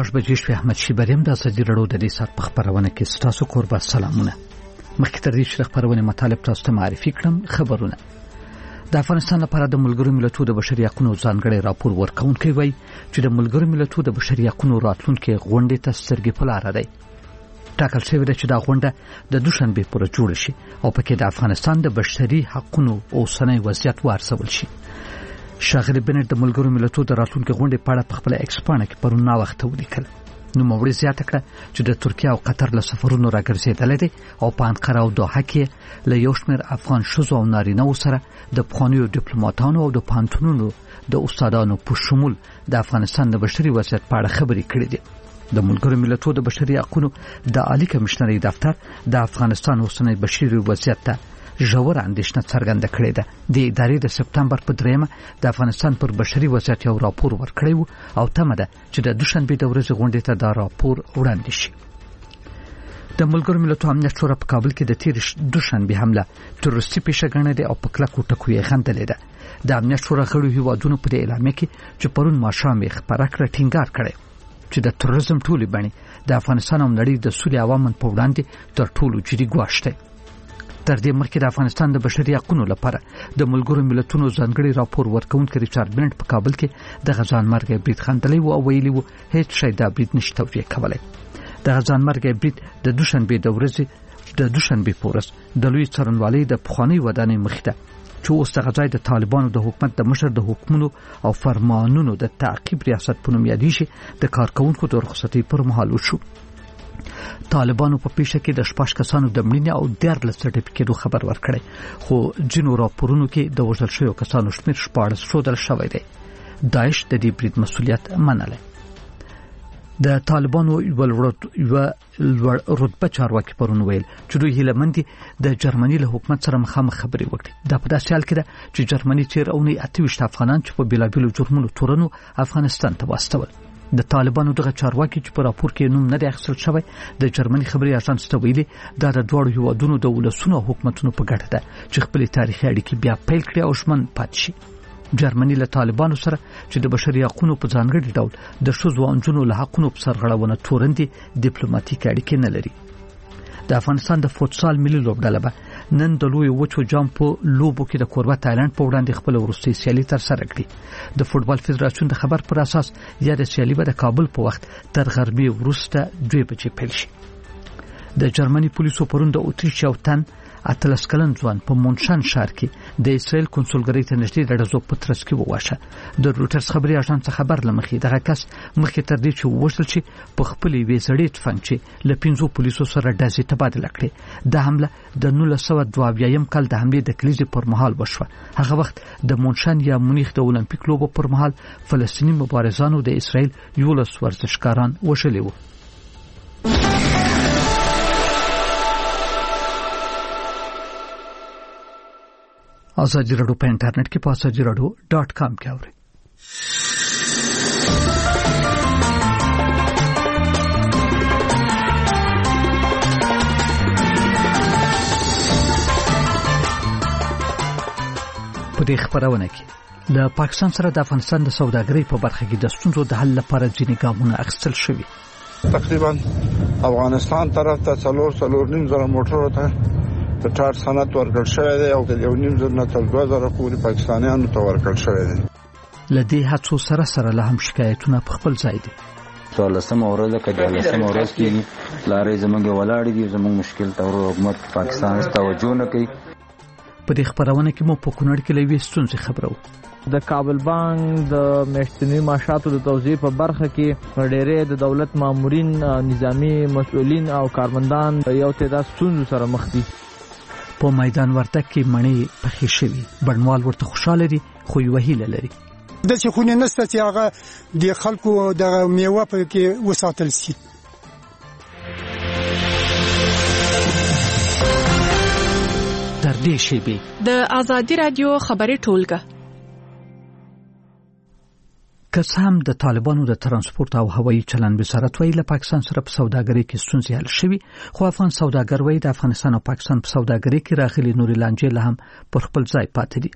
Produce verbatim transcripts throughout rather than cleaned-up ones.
شپږ بجې شوې. احمد شیبریم د ازادي راډیو د دې ساعت په خبرونه کې ستاسو کوربه سلامونه. مخکې تر دې چې خبرونه مطالب تاسو ته معرفي کړم، خبرونه د افغانستان لپاره د ملګرو ملتونو د بشري حقوقو ځانګړي راپور ورکونکي وایي چې د ملګرو ملتونو د بشري حقوقو راتلونکي غونډې ته سترګې په لار دی. ټاکل شوی دی چې دا غونډه د دوشنبه پر جوړ شي او پکې د افغانستان د بشري حقوقو اوسنۍ وضعیت وارسول شي. شاغلی بنت د ملګرو ملتونو د راتلونکي غونډې په اړه په خپل ایکس پاڼه کې پرون نا وخت ولیکل. نو موري زیاته کړه چې د ترکیه او قطر له سفرونو راګرځېدل دي او په انقره او دوحه کې له یو شمېر افغان ښځو او نارینه‌و سره د پخوانیو ډیپلوماټانو او د پوهنتونونو د استادانو په شمول د افغانستان د بشري وضعیت په اړه خبرې کړې دي. د ملګرو ملتونو د بشري حقوقو د عالی کمشنري دفتر د افغانستان اوسنۍ بشري وضعیت ته ژور اندېښنه څرګنده کړې ده. د ادارې د سپتمبر په دریمه د افغانستان پر بشري وضعیت یو راپور ورکړی و او تمه ده چې د دوشنبه د ورځې غونډې ته دا راپور وړاندې شي. د ملګرو ملتونو امنیت شورا په کابل کې د تیر دوشنبه حمله تروریستي پیښه ګڼلې او په کلکو ټکو یې غندلې ده. د امنیت شورا غړو هیوادونو په اعلامیه کې چې پرون ماښام یې خبره کړه ټینګار کړی چې د تروریزم ټولې بڼې د افغانستان او نړۍ د سولې او امن په وړاندې تر ټولو جدي ګواښ دی. تر دې مخکې د افغانستان د بشري حقوقو لپاره د ملګرو ملتونو ځانګړي راپور ورکونکي ریچارډ بنت په کابل کې د غزان مرګ برید خندلې او ویلي وو هیڅ شی دا برید نشي توجیه کولای. د غزان مرګ برید د دوشنبه د ورځې د دوشنبه پورس د لوی څرنوالي د پخوانی ودانۍ مخې ته چې اوس د غزای د طالبانو د حکومت د مشر د حکومتونو او فرمانونو د تعقیب ریاست په نوم یادېږي د کارکونکو د رخصتۍ پر مهال وشو. طالبانو په پیښه کې د شپږ کسانو د مړینې او دیارلس سرټیفیکټو خبر ورکړی، خو ځینو راپورونو کې د وژل شویو کسانو شمېر شپاړس ښودل شوی دی. داعش د دې برید مسؤلیت منلی. د طالبانو یو لوړ رتبه چارواکي پرون ویل چې دوی هیله مند دي د جرمني له حکومت سره مخامخ خبرې وکړي. دا په داسې حال کې ده چې جرمني تیر اونۍ اته ویشت افغانان چې په بیلابیلو جرمونو تورنو افغانستان ته واستول. د طالبانو دغه چارواکي چې په راپور کې نوم نه دی اخیستل شوی د جرمني خبري اژانس ته ویلي دا د دواړو هیوادونو د ولسونو او حکومتونو په ګټه ده چې خپل تاریخي اړیکې بیا پیل کړي او ژمن پاتې شي. جرمني له طالبانو سره چې د بشري حقوقو په ځانګړي ډول د ښځو او نجونو له حقوقو په سرغړونه تورندي ډیپلوماټیک اړیکې نه لري. د افغانستان د فوتسال ملي لوبډله به نن د لوی وچو جام په لوبو کې د کوربه تایلند په وړاندې خپل وروستۍ سیالي تر سره کړي. د فوتبال فدراسیون د خبر پر اساس یا د سیالي به د کابل په وخت تر غربي وروسته دوه بجې پیل شي. د جرمني پولیسو پرون د اتریش یو تن اتلس کلن ځوان په مونشن ښار کې د اسرائیل کنسولګرۍ ته نږدې د ډزو په ترڅ کې وواژه. د روټرز خبري اژانس خبر لمخې دغه کس مخکې تر دې چې ووژل شي په خپل وی زړې تفنګ چې له پنځو پولیسو سره ډزې تبادله کړې. د حمله د نولس سوه دوه اویایم کال د حملې د کلیزې پر مهال وشوه. هغه وخت د مونشن یا مونیخ د اولمپیک لوبو پر مهال فلسطیني مبارزانو د اسرائیل یولس ورزشکاران وژلي وو. ازادي راډیو په انټرنیټ کې په ازادي راډیو ډاټ کام کې اورئ. په دې خبرونه کې د پاکستان سره د افغانستان د سوداګرۍ په برخه کې د ستونزو د حل لپاره ځینې ګامونه اخیستل شوي. تقریبا افغانستان طرف ته څلور څلور نیم زره موټرو ته د ټار صنعت ورکړل شوی دی او یو نیم زره نه تر دوه زره پورې پاکستانیانو ته ورکړل شوی دی. له دې هڅو سره سره له هم شکایتونه په خپل ځای دي. څوارلسمه ورځ کې د لسمه ورځ کې لارې زمونږ ولاړې دي، زمونږ مشکل ته حکومت پاکستان توجه نه کوي. په دې خبرونه کې مو په کونړ کې لوي ستونزې خبرو. د کابل بانک د میاشتنی معاشاتو د توزیع په برخه کې ډېرې د دولت مامورین، نظامی مسؤلین او کارمندان یو تعداد ستونزو سره مخ دي. په میدان ورتګ کې مڼې پخې شوي، بڼوال ورته خوشاله دي خو یو هیله لري. د چې خونه نشته چې هغه د خلکو د میوه په کې وساتل شي. در دې شیبې د ازادي رادیو خبري ټولګه که هم د طالبانو د ترانسپورت او هوایي چلند وزارت ویل له پاکستان سره په سوداګرۍ کې ستونزې حل شوي، خو افغان سوداګر وایي د افغانستان او پاکستان په سوداګرۍ کې راغلي نورې لانجې له هم پر خپل ځای پاتې دي.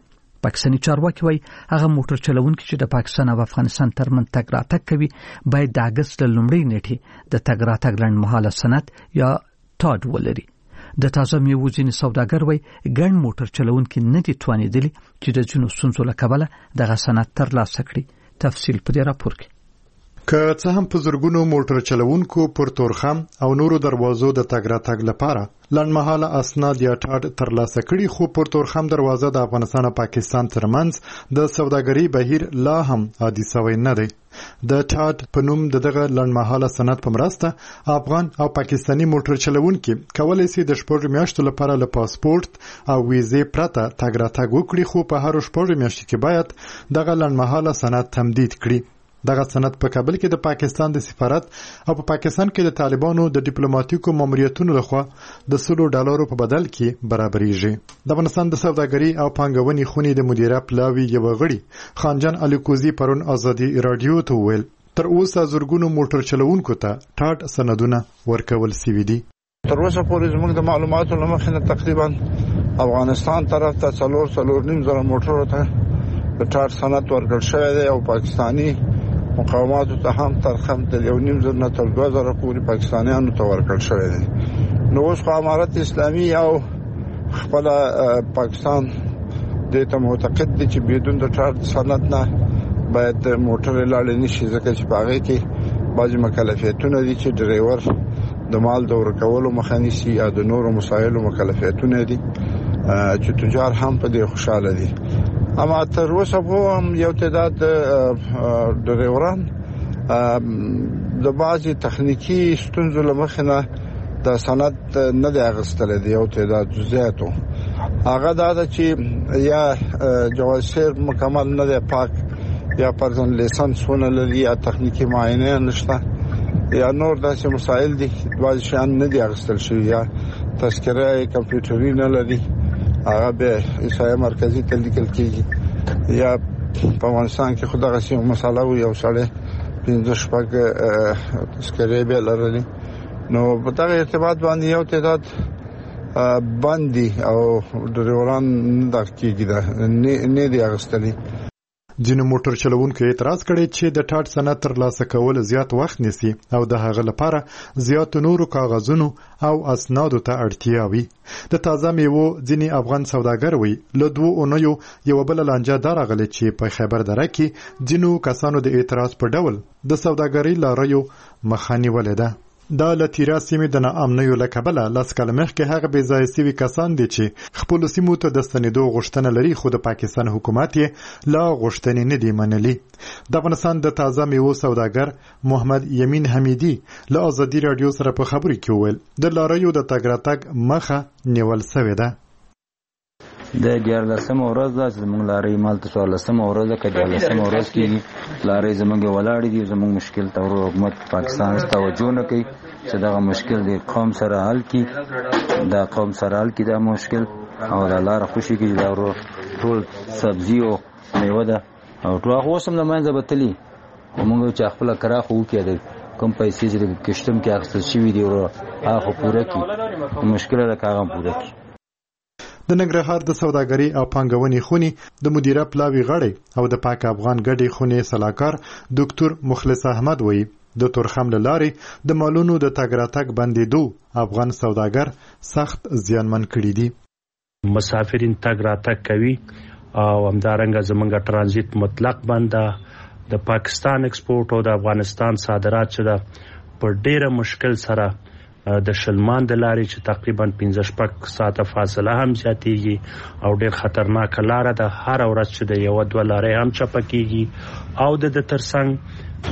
پاکستاني چارواکي وایي هغه موټر چلوونکي چې د پاکستان او افغانستان ترمنځ تګ راتګ کوي باید د اګست له لومړۍ نیټې د تګ راتګ لنډمهاله سند یا ټاډ ولري. د تازه میوو ځینې سوداګر وایي ګڼ موټر چلوونکي نه دي توانېدلي چې د ځینو ستونزو له کبله دغه سند ترلاسه کړي. تفصیل په دې راپور کې. که څه هم په زرګونو موټر چلوونکو پر تورخم او نورو دروازو د تګ راتګ لپاره لنډمهاله اسناد یا ټاډ ترلاسه کړي، خو پر تورخم دروازه د افغانستان او پاکستان ترمنځ د سوداګرۍ بهیر لا هم عادي سوی نه دی. د ټاډ په نوم دغه لنډمهاله سند په مرسته افغان او پاکستاني موټر چلوونکي کولی شي د شپږ میاشتو لپاره له پاسپورت او ویزې پرته تګ راتګ وکړي، خو په هر شپږ میاشتو کې باید دغه لنډمهاله سند تمدید کړي. دغه سند په کابل کې د پاکستان د سفارت او په پاکستان کې د طالبانو د ډیپلوماټیکو ماموریتونو لخوا د سلو ډالرو په بدل کې برابرېږي. د افغانستان د سوداګرۍ او پانګونې خونې د مدیره پلاوي یو غړي خانجان الیکوزي پرون ازادي رادیو ته ویل تر اوسه زرګونو موټر چلوونکو ته ټاډ سندونه ورکول شوي دي. تر اوسه پورې زموږ د معلوماتو له مخې نه تقریبا افغانستان طرف ته څلور څلور نیم زره موټرو ته د ټاډ سند ورکړل شوی دی او پاکستاني مقاماتو ته هم ترخم د یو نیم زره نه تر دوه زره پورې پاکستانیانو ته ورکړل شوی دی. نو اوس خو امارت اسلامي او خپل پاکستان دې ته معتقد دي چې بدون د ټاډ سند نه باید موټر لاړې نشي، ځکه چې په هغې کې بعضې مکلفیتونه دي چې ډریور د مال د ورکولو مخه نیسي او د نورو مسایلو مکلفیتونه دي چې تجار هم په دې خوشحاله دي. اما تر اوسه هم یو تعداد ډریوران د بعضې تخنیکي ستونزو له مخې نه د سند نه دی اخیستلی دی. یو تعداد زیاتو هغه دا ده چې یا جواز سیر مکمل نه دی پاک، یا پرزن لیسنس ونه لري، یا تخنیکي معاینه نشته، یا نور داسې مسائل دي بعضې شیان نه دي اخیستل شوي، یا تذکره کمپیوټري نه لري هغه به ایسایه مرکزي ته لیکل کېږي، یا په افغانستان کې خو دغسې مسله و یو سړی پنځه شپږ تذکرې به لرلې. نو په دغه ارتباط باندې یو تعداد بند دي او ډریوران نه دغه کېږي نه دي اخیستلي. ځینو موټر چلوونکو اعتراض کړی چې د ټاډ سند ترلاسه کول زیات وخت نیسي او د هغه لپاره زیات نورو کاغذونو او اسنادو ته اړتیا وي. د تازه میوو ځینې افغان سوداګر وي له دوو اونیو یوه بله لانجه دا راغلې چې په خیبر دره کې ځینو کسانو د اعتراض په ډول د سوداګرۍ لاریو مخه نیولې ده. دا له تیرا سیمې د ناامنیو له کبله لس کاله مخکې هغه بې ځایه سوي کسان دي چې خپلو سیمو ته د ستنېدو غوښتنه لري، خو د پاکستان حکومت یې لا غوښتنې نه دي منلي. د افغانستان د تازه میوو سوداګر محمد یمین حمیدي له ازادي راډیو سره په خبرې کې وویل د لاریو د تګ راتګ مخه نیول سوې ده. د دیارلسمه ورځ ده چې زموږ لارۍ مالته څوارلسمه ورځ ده، که دیارلسمه ورځ کېږي لارۍ زموږ ولاړې دي. زموږ مشکل ته حکومت پاکستان توجه نه کوي چې دغه مشکل د قوم سره حل کړي، دا قوم سره حل کړي دا مشکل، او دا لاره خوشي کړي. دا ټول سبزي او میوه ده او ټول هغه اوس هم له منځه بتلي، خو موږ چې خپله کرا خو وکړو کوم پیسې چې د کشتم کې اخیستل شوي دي هغه خو پوره کړي. مشکله ده که هغه پوره کړي. د ننګرهار د سوداګرۍ او پانګونې خونې د مدیره پلاوي غړی او د پاک افغان ګډې خونې سلاکار ډاکټر مخلص احمد وایي د تورخم له لارې د مالونو د تګ راتګ بندېدو افغان سوداګر سخت زیانمن کړي دي. مسافرین تګ راتګ کوي او همدارنګه زمونږ ترانزیت مطلق بند ده. د پاکستان ایکسپورټ او د افغانستان صادرات چې ده په ډیره مشکل سره د شلمان د لارې چې تقریبا پنځه شپږ ساعته فاصله هم زیاتېږي او ډېر خطرناکه لاره ده. هره ورځ چې د یوه دوه لارې هم چپه کېږي او د د ترڅنګ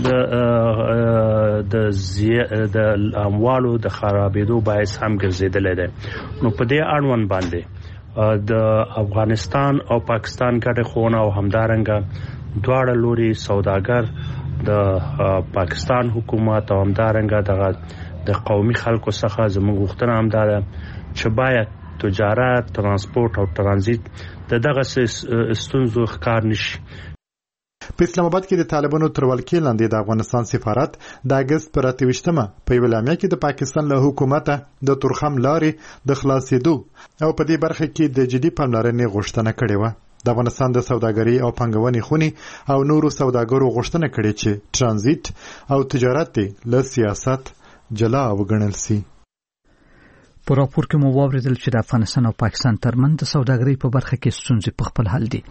د د د اموالو د خرابېدو باعث هم ګرځېدلی دی. نو په دې اړوند باندې د افغانستان او پاکستان ګډه خونه او همدارنګه دواړه لوري سوداګر د پاکستان حکومت او همدارنګه دغه د قومي خلکو څخه زموږ غوښتنه هم دا ده چې باید تجارت، ترانسپورت او ترانزیت د دغه ستونزو ښکار نشي. په اسلام آباد کې د طالبانو تر ولکې لاندې د افغانستان سفارت د اګست پر اته ویشتمه په یوه اعلامیه کې د پاکستان له حکومته د تورخم لارې د خلاصېدو او په دې برخه کې د جدي پاملرنې غوښتنه کړې وه. د افغانستان د سوداګرۍ او پانګونې خونې او نورو سوداګرو غوښتنه کړې چې ترانزیت او تجارت له سیاست جلا وګڼل شي. په راپور کې مو واوریدل چې د افغانستان او پاکستان ترمنځ د سوداګرۍ په برخه کې ستونزې په خپل حل دي.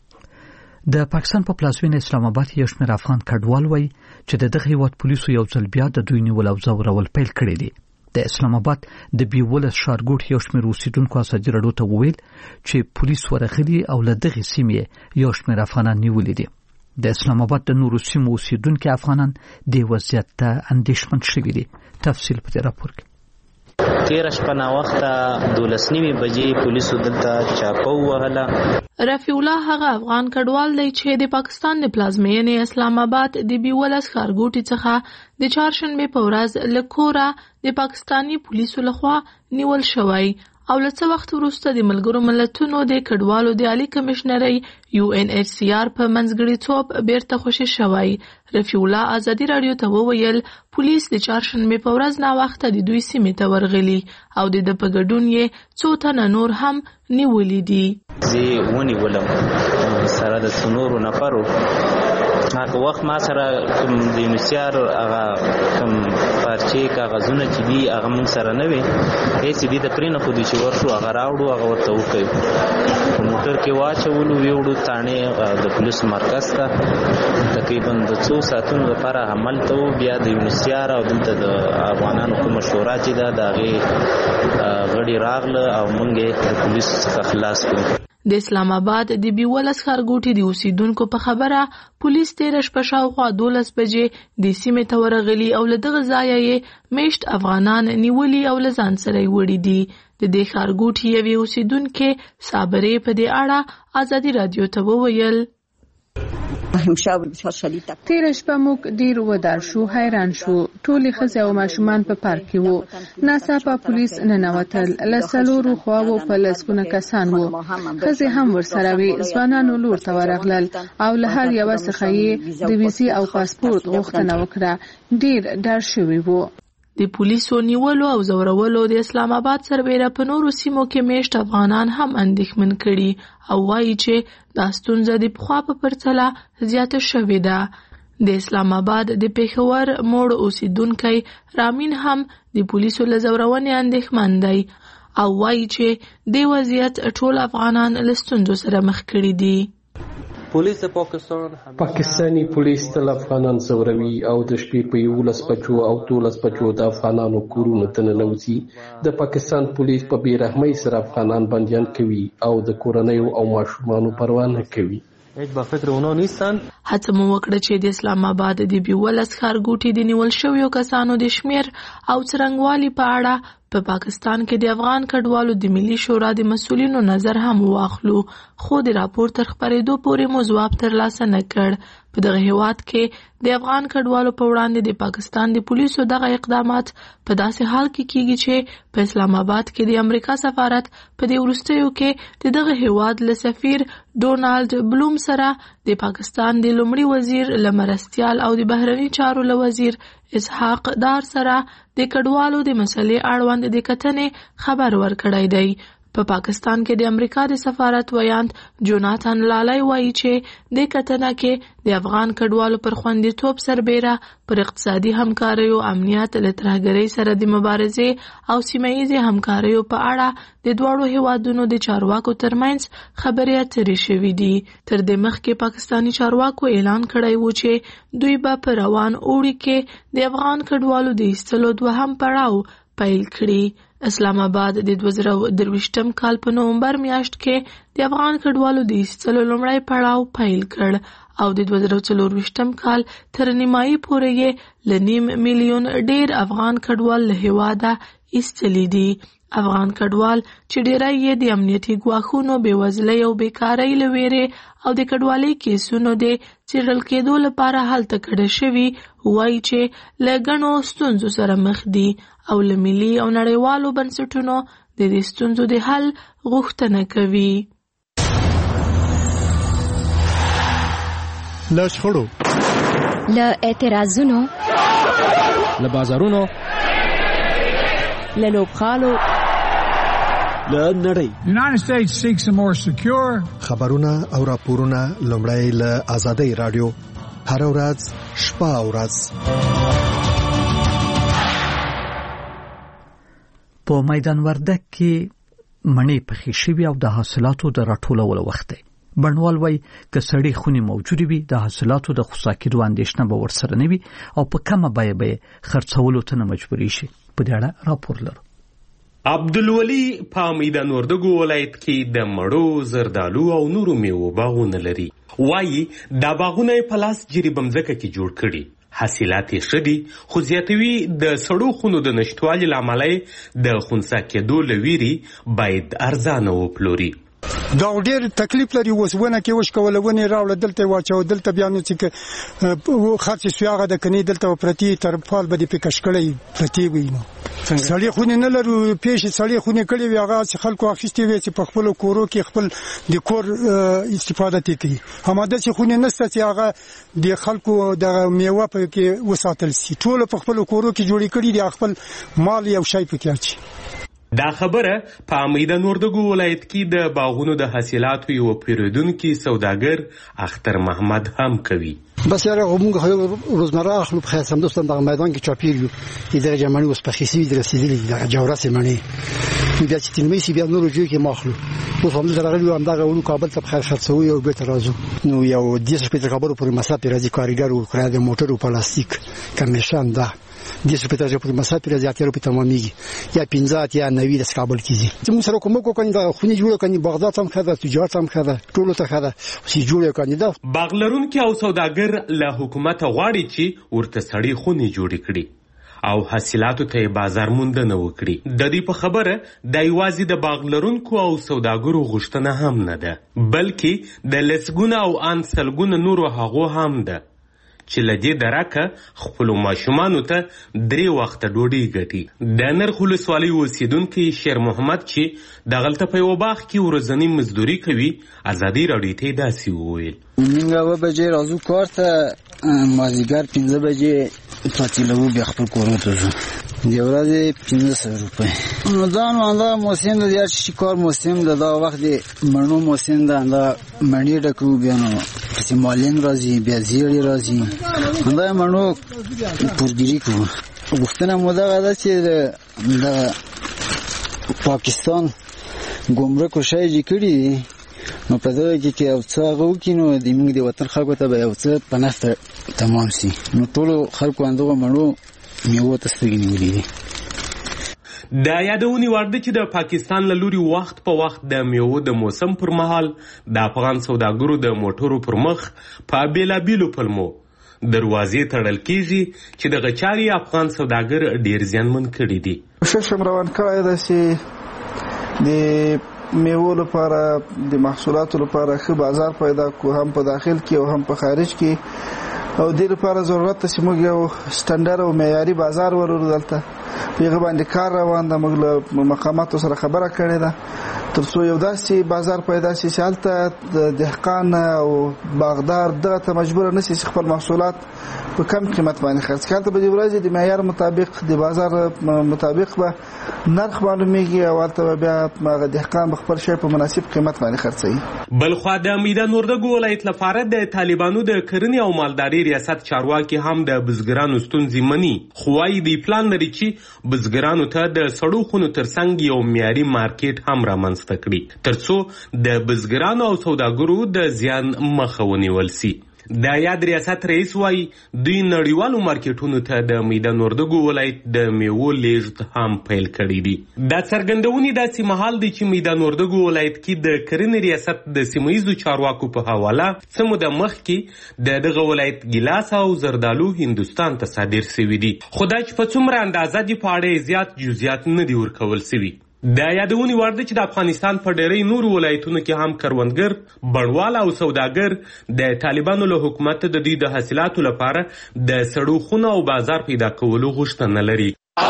د پاکستان په پلازمینه اسلام آباد یو شمېر افغان کډوال وایي چې د دغه هیواد پولیسو یو ځل بیا د دوی نیول او ځورول پیل کړی دي. د اسلام آباد د بیولس ښارګوټ یو شمېر اوسیدونکو ازادي راډیو ته وویل چې پولیس ورغلي او له دغې سیمې یو شمېر افغانان نیولي دي. د اسلام آباد د نورو سیمو اوسیدونکو افغانان د وضعیت ته اندېښمن شوي دي. تفصیل په دې راپور کې. تیر شپه نا وخته دولس نیمې بجې پولیسو دلته چاپه ووهله. رفیع الله هغه افغان کډوال دی چې د پاکستان د پلازمینې اسلام آباد د بیولس ښارګوټي څخه د چهارشنبې په ورځ له کوره د پاکستاني پولیسو لخوا نیول شوی او له څه وخت وروسته د ملګرو ملتونو د کډوالو د عالی کمشنرۍ یو ان ایچ سی آر په منځګړیتوب بیرته خوشي شوی. رفیع الله ازادي راډیو ته وویل پولیس د چهارشنبې په ورځ نا وخته د دوی سیمې ته ورغلي او د په ګډون یې څو تنه نور هم نیولي دي. زه ونیولم سره د څنورو نفرو هغه وخت ما سره کوم د یونیسیار هغه کوم پارچې کاغذونه چې دي هغه موږ سره نه وي هیڅ دې د پرې نه خو دي چې ورشو هغه راوړو هغه ورته وکړو په موټر کې واچولو ویوړو تانې د پولیس مرکز ته تقریبا د څو ساعتونو لپاره عمل ته بیا د یونیسیار او دلته د افغانانو کومه شورا چې ده د هغې غړي راغله او موږ یې د پولیسو څخه خلاص کړو. د اسلام آباد د بیولس ښارګوټي د اوسیدونکو په خبره پولیس تیره شپه شاوخوا دولس بجې د سیمې ته ورغلي او له دغه ځایه یې میشت افغانان نیولي او له ځان سره یې وړي دي. د دې ښارګوټي یوې اوسیدونکې صابرې په دې اړه ازادي راډیو ته وویل تیره شپه موږ ډیر ودار شو، حیران شو. ټولې ښځې او ماشومان په پارک کې وو. ناڅاپه پولیس ننوتل. له څلورو خواوو په لسګونه کسان وو. ښځې هم ورسره وې. ځوانانو لور ته ورغلل او له هر یوه څخه یې د ویزې او پاسپورت غوښتنه وکړه. ډیر ډار شوي وو. د پولیسو نیولو او زورولو د اسلام آباد سربېره په نورو سیمو کې میشت افغانان هم اندېښمن کړي او وایي چې دا ستونزه د پخوا په پرتله زیاته شوې ده. د اسلام آباد د پېښور موړ اوسیدونکی رامین هم د پولیسو له زورونې اندېښمن دی او وایي چې د وضعیت ټول افغانان له ستونزو سره مخ کړي دي. پاکستاني پولیس تل افغانان زوروي او د شپې په یولس بجو او دولس بجو د افغانانو کورونو ته ننوځي. د پاکستان پولیس په بې رحمۍ سره افغانان بندیان کوي او د کورنیو او ماشومانو پروا نه کوي. هڅه مو وکړه چې د اسلام آباد د بیولس ښارګوټي د نیول شویو کسانو د شمیر او څرنګوالي په اړه په پاکستان کې د افغان کډوالو د ملي شورا د مسؤلینو نظر هم واخلو، خو د راپور تر خپرېدو پورې مو ځواب ترلاسه نه کړ. په دغه هیواد کې د افغان کډوالو په وړاندې د پاکستان د پولیسو دغه اقدامات په داسې حال کې کیږي چې په اسلام آباد کې د امریکا سفارت په دې وروستیو کې د دغه هیواد له سفیر ډونالد بلوم سره د پاکستان د لومړي وزیر له مرستیال او د بهرني چارو له وزیر اسحاق دار سره د کډوالو د مسلې اړوند د کتنې خبر ورکړی دی. په پاکستان کې د امریکا د سفارت ویاند جوناتان لالی وایي چې د کتنه کې د افغان کډوالو پر خوندیتوب سربېره پر اقتصادي همکاریو، امنیت، له ترهګرۍ سره د مبارزې او سیمه ییزې همکاریو په اړه د دواړو هیوادونو د چارواکو ترمنځ خبرې اترې شوې دي. تر دې مخکې پاکستاني چارواکو اعلان کړی و چې دوی به په روان اوړي کې د افغان کډوالو د ایستلو دوهم پړاو پیل کړي. اسلام آباد د دوه زره درویشتم کال په نومبر میاشت کې د افغان کډوالو د ایستلو لومړی پړاو پیل کړ او د دوه زره څلورویشتم کال تر نیمایي پورې یې له نیم میلیون ډیر افغان کډوال له هیواده ایستلي دي. افغان کډوال چې ډیری یې د امنیتي ګواښونو، بېوزلۍ او بیکارۍ له ویرې او د کډوالۍ کیسونو د څېړل کېدو لپاره هلته کډه شوي، وایي چې له ګڼو ستونزو سره مخ دي او له ملي او نړیوالو بنسټونو د دې ستونزو د حل غوښتنه کوي. له شخړو، له اعتراضونو، له بازارونو، له لوبغالو له نړۍ. خبرونه او راپورونه لومړی له آزادۍ رادیو هر ورځ شپه او ورځ. په میدان وردګ کې مڼې پخې شوې او د حاصلاتو د راټولولو وخت دی. بڼوال وایي که سړې خونې موجودې وي د حاصلاتو د خصا کېدو اندېښنه به ورسره نه وي او په کمه بیه به یې خرڅولو ته نه مجبورې شي. په دې اړه راپور لرو. عبدالولي په میدان وردګ ولایت کې د مڼو، زردالو او نورو میوو باغونه لري. وایي دا باغونه یې په لاس جریبه مځکه کې جوړ کړي. حاصلات یې ښه دي خو زیاتوي د سړو خونو د نشتوالي له امله د خنثی کېدو له ویرې باید ارزانه وپلوري. دا ډېر تکلیف لري. اوس ونه کې وش کوله ونې راوړه دلته واچو دلته بیا نو چې خرڅ شو هغه د کني دلته پرتی تر فال به دې پکښ کړی پرتی وي. نو سړی خونې نه لرو پیش سړی خونې کړی وي هغه چې خلکو اخیستي وي چې په خپل کورو کې خپل د کور استفاده کوي. هماده چې خونې نشته چې هغه د خلکو د میوه په کې وساتل شي. ټول په خپل کورو کې جوړی کړی دي خپل مال یو شی پکې اچي. دا خبره په میدان وردګ ولایت کې د باغونو د حاصلاتو یو پیرودونکو سوداګر اختر محمد هم کوي. بس یاره موږ روزمره اخلو په خاص هم دوستان د میدان کې چاپیر یو اداره جمعي اوس په خېسي د رسیدلې د جوړاسه معنی بیا چې تلمي سي بیا نور جو کې ماخلو اوس هم زه راغلی وم دا غوړو کابل ته په خرڅوي او به تر راځو نو یو دیس په تر خبرو پر مسافر راځي کارګر او کړه د موټر او پلاستیک کمیشن دا دیس په تر په مسافر راځي اتر په تماميږي یا پنځات یا نوي د کابل کیږي چې موږ سره کوم کوم دا خوني جوړ کړي بغداد هم خاطر تجارت هم خاطر ټول ته خاطر چې جوړ کړي دا باغلرون کې او سوداګر له حکومت غواړي چې ورته سړی خوني جوړ کړي او حاصلاتو ته بازار موندنه وکړي. د دې په خبره د یوازې د باغلرونکو او سوداګرو غوښتنه هم نه ده بلکې د لسګونه او انسلګونه نورو هغو هم ده چې لدې درکه خپل ماشومان ته درې وخت ډوډۍ ګټي. د نرخ ولسوالۍ اوسیدونکو شیر محمد چې د غلطه په یو باغ کې ورځنی مزدوري کوي ازادي راډیو ته داسې وویل. موږ و بجې راځو کار ته مازیګر پنځه بجې پاتېلو بیا خپل کور ته ځو دی ورځې پنځه سوه روپۍ. نو دا نو دا موسم د یار شي کار موسم د دا وخت د مڼو موسم د دا مڼې ډکو بیا نو چې مالین راځي بیا زیړې راځي دا مڼو پورګیری کو غوښتنه مو دا ده چې د پاکستان ګمرک شای کړي نو په دغه کې کې او څه غوښتي نو د موږ د وطن خلکو ته به یو څه پناه تمام شي. نو ټول خلکو اندغه مڼو میوه تستګی نیولې دي. د یادونې وړ ده چې د پاکستان له لوري وخت په وخت د میوو د موسم پر مهال د افغان سوداګرو د موټرو پر مخ په بیلابیلو پلمو دروازې تړل کیږي چې د غچاري افغان سوداګر ډیر زیانمن کړي دي. ششم روان کړی ده چې د میوو لپاره د محصولاتو لپاره ښه بازار پیدا کو هم په داخل کې او هم په خارج کې او د لپاره ضرورت چې موږ یو سټانډرډ او معیاري بازار ورور دلته پیغه باندې کار روان ده. موږ له مقاماتو سره خبره کړې ده ترڅو یو داسې بازار پیدا شي چې هلته د دهقان او باغدار دغه ته مجبور نشي چې خپل محصولات په کم قیمت باندې خرڅ کړي. هلته به د ورځې د معیار مطابق د بازار مطابق به نرخ معلومیږي او هلته بیا هغه دهقان به خپل شی په مناسب قیمت باندې خرڅوي. بلخوا د میدان وردګ ولایت لپاره د طالبانو د کرنې او مالداري ریاست چارواکي هم د بزګرانو ستونزې مني خو وايي د پلان لري چې بزګرانو ته د سړو خونو ترڅنګ یو معیاري مارکیټ هم رامنځته کړي ترڅو د بزګرانو او سوداګرو د زیان مخه ونیول شي. د یاد ریاست رئیس وايي دوی نړیوالو مارکیټونو ته د میدان وردګ ولایت د میوو لیږد هم پیل کړی دی. دا څرګندونې داسې مهال دی چې میدان وردګ ولایت کې د کرنې ریاست د سیمه‌ییزو چارواکو په حواله څه موده مخکې د دغه ولایت ګیلاس او زردالو هندوستان ته صادر شوي دي خو دا چې په څومره اندازه دي په اړه زیات جزئیات نه دي ورکول شوي. د یادونې وړ ده چې د افغانستان په ډېری نورو ولایتونو کې هم کروندګر بڼوال او سوداګر د طالبانو له حکومت د دوی د حاصلاتو لپاره د سړو خونو او بازار پیدا کولو غوښتنه لري.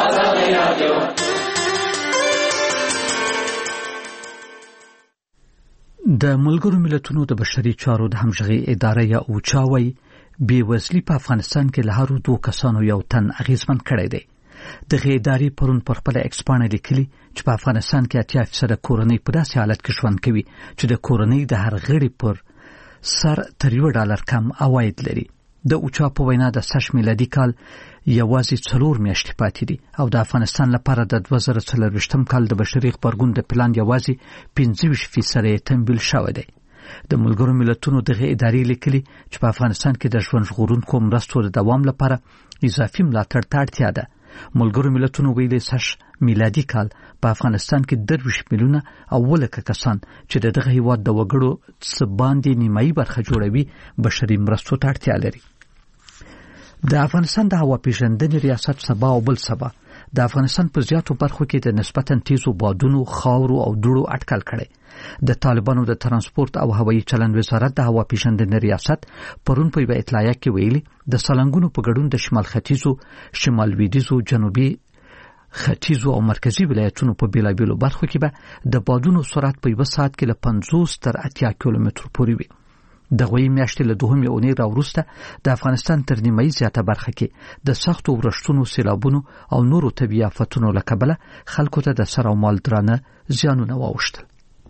د ملګرو ملتونو د بشري چارو د همغږي اداره یا اوچا وايي بې وزلي په افغانستان کې له هرو دوه کسانو یو تن اغیزمن کړی دی. دغه ادارې پرون پر خپل ایکس پاڼه لیکلي چې په افغانستان کې اتیا فیصد کورنۍ په داسې حالت کې ژوند کوي چې د کورنۍ د هر غړي پر سر تر یو ډالر کم عواید لري. د اوچا په وینا د سش میلادي کال یوازې څلور میاشتې پاتې دي او د افغانستان لپاره د دوه زره څلرویشتم کال د بشري غبرګون د پلان یوازې پنځه ویشت فیصد یې تمویل شوی دی. د ملګرو ملتونو دغه ادارې لیکلي چې په افغانستان کې د ژوند ژغورونکو مرستو د دوام لپاره اضافي ملاتړ ته اړتیا ده. ملګرو ملتونو ویلي سش میلادي کال په افغانستان کې درویشت میلیونه او ولکه کسان چې د دغه هیواد د وګړو څخه باندې نیمایي برخه جوړوي بشري مرستو ته اړتیا لري. د افغانستان د هوا پیژندنې ریاست سبا او بل سبا د افغانستان په زیاتو برخو کې د نسبتاً تیزو بادونو، خاورو او دوړو اټکل کړي. د طالبانو د ترانسپورت او هوایي چلند وزارت د هوا پیژندنې ریاست پرون په یوه اطلاعیه کې ویلي د سالنګونو په ګډون د شمال ختیځو، شمال لویدیځو، جنوبي ختیځو او مرکزي ولایتونو په بیلابیلو برخو کې به د بادونو سرعت په یو ساعت کې له پنځوس تر اتیا کیلومترو پورې وي. د غوي میاشتې له دوهمې اونۍ راوروسته د افغانستان تر نیمایي زیاته برخه کې د سختو ورښتونو، سیلابونو او نورو طبیعي آفتونو له کبله خلکو ته د سر او مال درانه زیانونه واوښتل.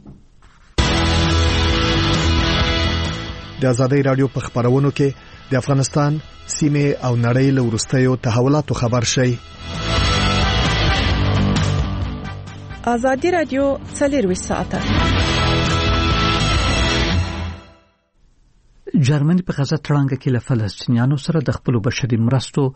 د ازادۍ رادیو په خبرونو کې د افغانستان سیمه او نړۍ له وروستیو تحولاتو خبر شي. ازادي رادیو څلور ساعته. جرمني په غزه تړانګه کې له فلسطینیانو سره د خپل بشري مرستو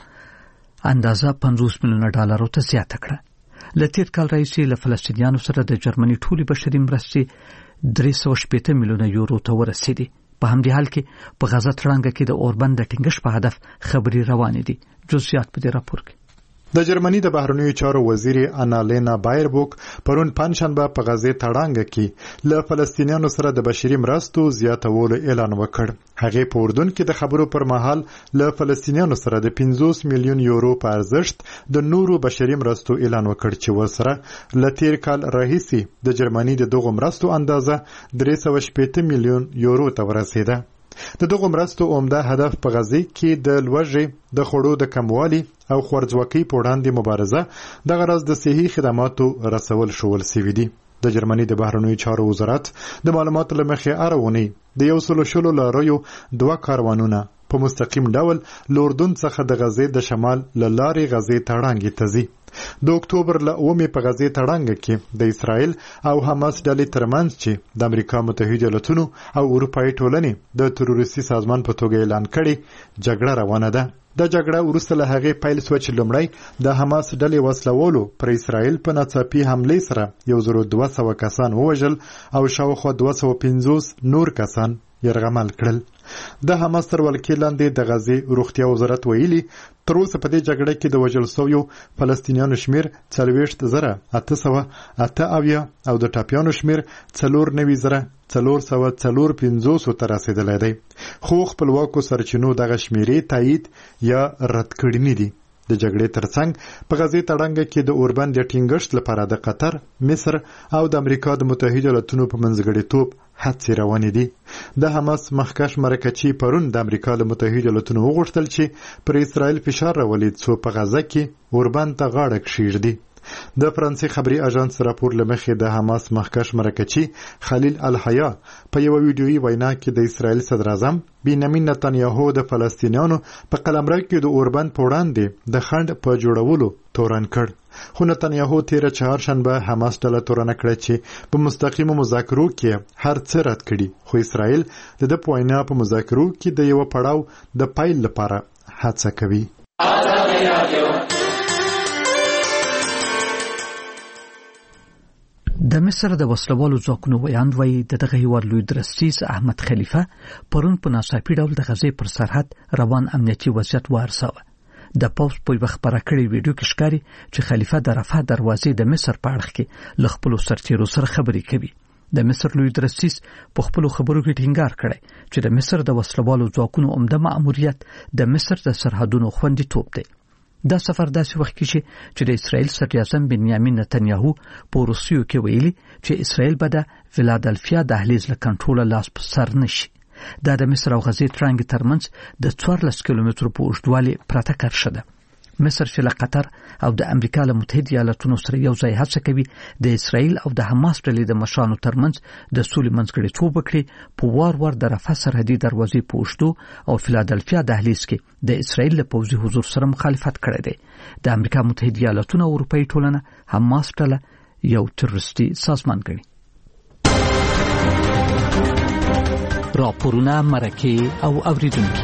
اندازه پنځوس میلیونه ډالرو ته زیاته کړه. له تیر کال راهیسې له فلسطینیانو سره د جرمني ټولې بشري مرستې درې سوه شپېته میلیونه یورو ته ورسېدې. په همدې حال کې په غزه تړانګه کې د اوربند د ټینګښت په هدف خبري روانې دي. جزئیات په دې راپور کې. د جرمني د بهرنیو چارو وزیر انالینا بایربوک پرون پنځشنبه په غزه تړانګه کې له فلسطینیانو سره د بشري مرستو زیاتولو اعلان وکړ. هغه په اردن کې د خبرو پر مهال له فلسطینیانو سره د پنځوس میلیون یورو په ارزښت د نورو بشري مرستو اعلان وکړ چې ورسره له تیر کال راهیسې د جرمني د دغو مرستو اندازه درې سوه شپېته میلیون یورو ته ورسېده. د دغو مرستو عمده هدف په غزه کې د لوږې، د خوړو د کموالي او خوارځواکۍ په وړاندې مبارزه د غرض د صحي خدماتو رسول شول سوي دي. د جرمني د بهرنیو چارو وزارت د معلوماتو له مخې هره اونۍ د یو سلو شلو لاریو دوه کاروانونه په مستقیم ډول له اردن څخه د غزې د شمال له لارې غزې تړانګې ته ځي. د اکتوبر له اومې په غزې تړانګه کې د اسرائیل او حماس ډلې ترمنځ چې د امریکا متحده ایالاتونو او اروپایي ټولنې د تروریستي سازمان په توګه اعلان کړي جګړه روانه ده. د جګړه وروسته له هغې پیل شوه چې لومړی د حماس ډلې وسلوالو پر اسرائیل په ناڅاپي حملې سره یو زر دوه سوه کسان ووژل او شاوخوا دوه سوه پنځوس نور کسان یرغمل کړل. د حماس تر ولکې لاندې د غزې روغتیا وزارت ویلي تر اوسه په دې جګړه کې د وژل شویو فلسطینیانو شمیر څلوېښت زره اته سوه اته اویا او د ټپیانو شمیر څلور نوي زره څلور سوه څلور پنځوسو ته رسېدلی دی. خو خپلواکو سرچینو دغه شمیرې تایید یا رد کړي نه دي. د جګړې ترڅنګ په غزې تړانګه کې د اوربند د ټینګښت لپاره د قطر، مصر او د امریکا د متحده ایالاتونو په منځګړیتوب هڅې روانې دي. د حماس مخکښ مرکچي پرون د امریکا له متحده ایالاتونو وغوښتل چې پر اسرائیل فشار راولي څو په غزه کې اوربند ته غاړه کښېږدي. د فرانسې خبري اژانس راپور لمخې د حماس مخکښ مرکچي خلیل الحیا په یو ویډیویي وینا کې د اسرائیل صدر اعظم بنیامین نتانیاهو د فلسطینیانو په قلمرو کې د اوربند په وړاندې د خنډ په جوړولو تورن کړ. خو نتانیاهو تیره چهارشنبه حماس ډله تورنه کړه چې په مستقیمو مذاکرو کې هر څه رد کړي، خو اسرائیل د ده په وینا په مذاکرو کې د یو پړاو د پیل لپاره هڅه کوي. د مصر د وسلوالو ځواکونو ویاند وایي د دغه هیواد لوی درستیز احمد خلیفه پرون په ناڅاپي ډول د غزې پر سرحد روان امنیتي وضعیت وارساوه. د پوز په یوه خپره کړې ویډیو کې ښکاري چې خلیفه د رفح دروازې د مصر په اړخ کې له خپلو سرتیرو سره خبرې کوي. د مصر لوی درستیز په خپلو خبرو کې ټینګار کړی چې د مصر د وسلوالو ځواکونو عمده مأموریت د مصر د سرحدونو خوندیتوب دی. دا سفر داسې وخت کې چې د اسرائیل صدر اعظم بنیامین نتانیاهو په روسیو کې ویلي چې اسرائیل به د فیلادلفیا دهلیز له کنټروله لاس په سر نشي. دا د مصر او غزې تړانګې ترمنځ د څوارلس کیلومترو په اوږدوالي پرته کرښه ده. مصر چې له قطر او د امریکا له متحده ایالاتونو سره یو ځای هڅه کوي د اسرائیل او د حماس ډلې د مشرانو ترمنځ د سولې منځګړیتوب وکړي، په وار وار د رفح سرحدي دروازې په اوږدو او فیلادلفیا دهلیز کې د اسرائیل له پوځي حضور سره مخالفت کړی دی. د امریکا متحده ایالاتونو او اروپایي ټولنه حماس ډله یو تروریستي سازمان ګڼي. راپورونه، مرکې او اوریدونکي.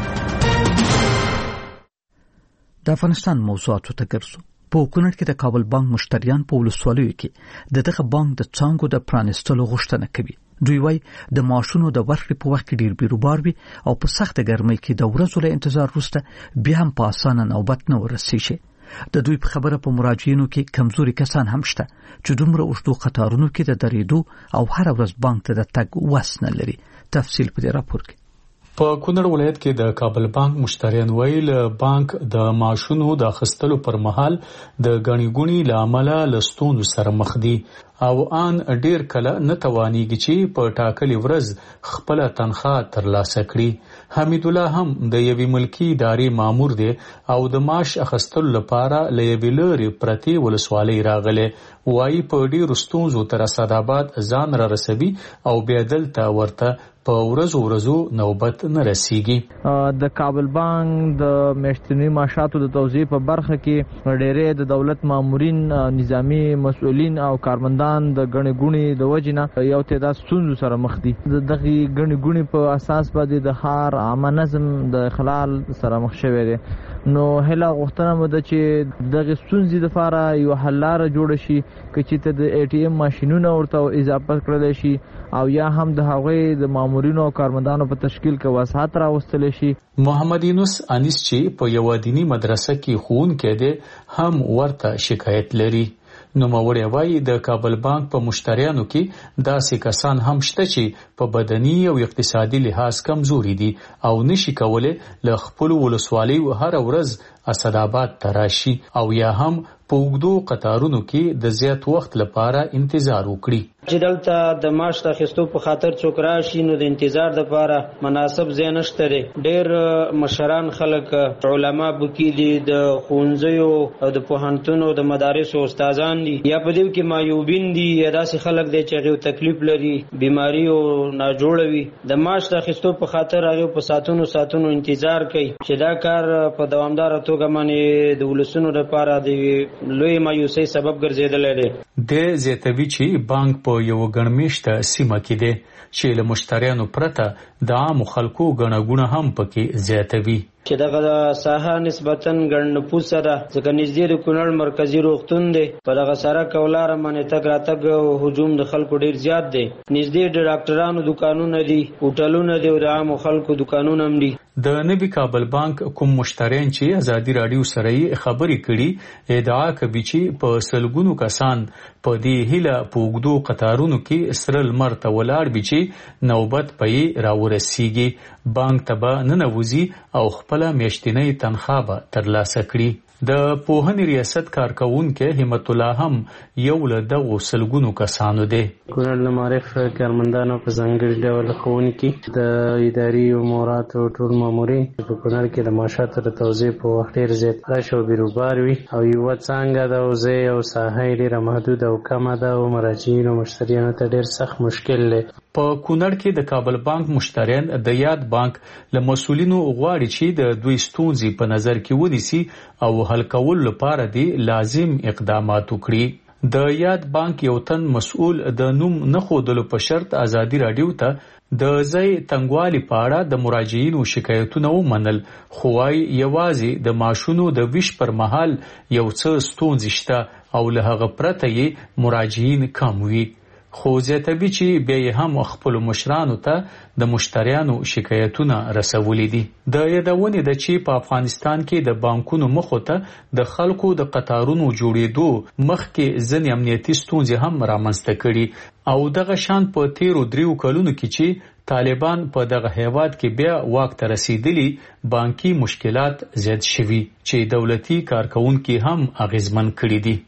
د افغانستان موضوعاتو ته ګرځو. په کونړ کې د کابل بانک مشتریان په ولسوالیو کې د دغه بانک د څانګو د پرانیستلو غوښتنه کوي. دوی وايي د معاشونو د ورکړې په وخت کې ډیر بیروبار وي او په سخت ګرمۍ کې د ورځو له انتظار وروسته بیا هم په اسانه نوبت نه ورسیږي. د دوی په خبره په مراجعینو کې کمزوري کسان هم شته چې دومره اوږدو قطارونو کې د درېدو او هر ورځ بانک ته د تګ وس نه لري. تفصیل په دې راپور کې. په کونړ ولایت کې د کابل بانک مشتریان ویل بانک د معاشونو د اخیستلو پر مهال د غنی ګونی لامل لستون سره مخ دي او ان ډیر کله نه توانیږي چې په ټاکلي ورځ خپل تنخواه ترلاسه کړي. حمید الله هم د یوې ملکی ادارې مامور دی او د معاش اخیستلو لپاره له یوې لرې پرتې ولسوالۍ راغلی. وایي په ډیرو ستونزو تر اسداباد ځان را رسوي او بیا دلته ورته په ورځو ورځو نوبت نه رسیږي. د کابل بانک د میاشتنی معاشاتو د توزیع په برخه کې ډېرې د دولت مامورین، نظامی مسؤلین او کارمندان د غنی ګونی د وجنه یو تعداد ستونزو سره مخ دي. د دغه غنی ګونی په اساس باندې د ښار عامه نظم د خلال سره مخ شوی دی. نو هله غوښتنه مده چې دغه ستونزې لپاره یو حل لاره جوړ شي، چې ته د ای ټی ایم ماشینونه ورته اضافه کړل شي او یا هم د هغوی د مامورینو او کارمندانو په تشکیل کې وسعت راوستل شي. محمد یونس انیس چې په یو دینی مدرسه کې ښوونکی دی هم ورته شکایت لري. نو موري وایي د کابل بانک په مشتریانو کې داسې کسان هم شته چې په بدني او اقتصادي لحاظ کمزوري دي او نشي کولای له خپل ولسوالۍ هر ورځ اسداباد تراشي او یا هم په اوږدو قطارونو کې د زیات وخت لپاره انتظار وکړي. چې دلته د معاش اخیستو په خاطر څوک راشي نو د انتظار لپاره مناسب ځای نشته دی. ډېر مشران خلک علما بوکي دي، د ښوونځیو او د پوهنتونو د مدارسو استادان دي، یا په دې کې معیوبین دي، یا داسې خلک دي چې هغه تکلیف لري، بیماری او ناجوړه وي. د معاش اخیستو په خاطر هغه په ساتونو ساتونو انتظار کوي چې دا کار په دوامدار توګه باندې د ولسونو لپاره د لوی مایوسۍ سبب ګرځیدلی دی. د زیاتوي چې بانک په یو ګڼمېشته سیمه کې دی چې له مشتریانو پرته د عامو خلکو ګڼه ګوڼه هم پکې زیاتوي. چې دغه ساحه نسبتاً ګڼ نفوسه ده، ځکه نږدې د کونړ مرکزي روغتون دی، په دغه سړک او لاره باندې تګ راتګ او هجوم د خلکو ډېر زیات دی. نږدې د ډاکټرانو دکانونه دي، هوټلونه دي او د عامو خلکو دکانونه هم دي. د نوي کابل بانک کوم مشتریان چې ازادي راډیو سره یې خبرې کړي ادعا کوي چې په سلګونو کسان په دې هیله په اوږدو قطارونو کې سره لمر ته ولاړ وي چې نوبت په یې راورسیږي. بانک ته به ننوځي او خپله میاشتنۍ تنخواه به ترلاسه کړي. د پوهنې ریاست کارکونکي همت الله هم یو له دغو سلګونو کسانو دی. کونړ د معارف کارمندانو په ځانګړي ډول ښوونکي، د اداري اموراتو ټول مامورین په کونړ کې د معاشاتو د توزیع په وخت ډېر زیات رش او بیروبار وي او یوه څانګه ده او ځای او ساحه یې ډېره محدوده او کمه ده او مراجعینو او مشتریانو ته ډېر سخت مشکل دی. په کونړ کې د کابل بانک مشتریان د یاد بانک له مسؤلینو غواړي چې د دوی ستونزې په نظر کې ونیسي او حل کولو لپاره دی لازم اقدامات وکړي. د یاد بانک یو تن مسؤل د نوم نه ښودلو په شرط ازادي راډیو ته د ځای تنګوالي په اړه د مراجعینو شکایتونه ومنل، خو وايي یوازې د معاشونو د ویش پر مهال یو څه ستونزې شته او له هغه پرته یې مراجعین کم وي. خو زیاتوي چې بیا یې هم خپلو مشرانو ته د مشتریانو شکایتونه رسولي دي. د یادونې ده چې په افغانستان کې د بانکونو مخو ته د خلکو د قطارونو جوړېدو مخکې ځینې امنیتي ستونزې هم رامنځته کړي او دغه شان په تیرو دریو کلونو کې چې طالبان په دغه هیواد کې بیا واک ته رسیدلي بانکي مشکلات زیات شوي چې دولتي کارکونکي هم اغیزمن کړي دي.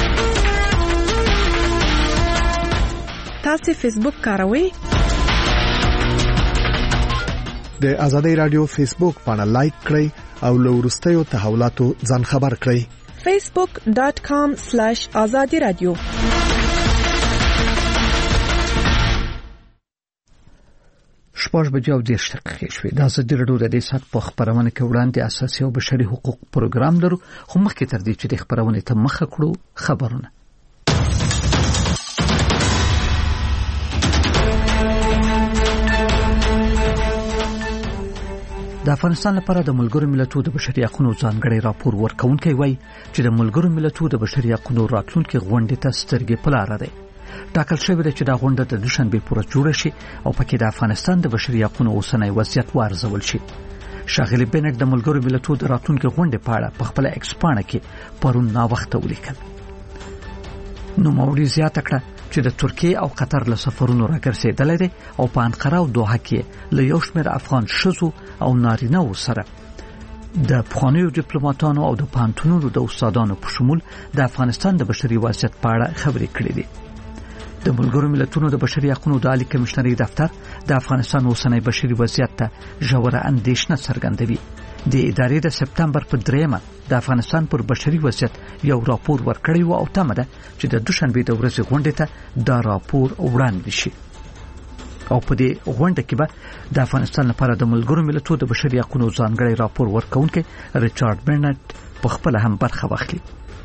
تاسو فیسبوک کاروئ؟ د آزادۍ رادیو فیسبوک باندې لایک کړئ او له وروستیو تحولاتو ځان خبر کړئ. facebook dot com slash azadi radio. شپږ بجې او دېرش دقیقې شوې. د ازادي راډیو د دې ساعت په خپرونه کې وړاندې اساسي او بشري حقوق پروګرام لرو، خو مخکې تر دې چې د خپرونې ته مخه کړو خبرونه. د افغانستان لپاره د ملګرو ملتونو د بشري حقوقو ځانګړی راپور ورکونکي وایي چې د ملګرو ملتونو د بشري حقوقو راتلونکي غونډې ته سترګې په لاره ده. ټاکل شوی دی چې دا غونډه د دوشنبه پورې جوړه شي او پکې د افغانستان د بشري حقوقو اوسنی وضعیت وارزول شي. شاغلی بنټ د ملګرو ملتونو د راتلونکي غونډې په اړه په خپل ایکس پاڼه کې پرون نا وخت ولیکل. نو موري زیاته کړه چې د ترکیه او قطر له سفرونو راګرځېدل دي او په انقره او دوحه کې له یو شمېر افغان شذو او نارینه‌و سره د پخوانیو ډیپلوماټانو او د پانتونونو د استادانو په شمول د افغانستان د بشري وضعیت په اړه خبرې کړې دي. د ملګرو ملتونو د بشري حقوقو د عالی کمشنري دفتر د افغانستان اوسنی بشري وضعیت ته ژوره اندېښنه څرګندوي. د ادارې د سپتمبر په دریمه د افغانستان پر بشري وضعیت یو راپور ورکړی و او تمه ده چې د دوشنبه د ورځې غونډې ته دا راپور وړاندې شي. او په دې غونډه کې به د افغانستان لپاره د ملګرو ملتونو د بشري حقوقو ځانګړی راپور ورکونکي ریچارډ برنټ په خپل هم برخه واخلي.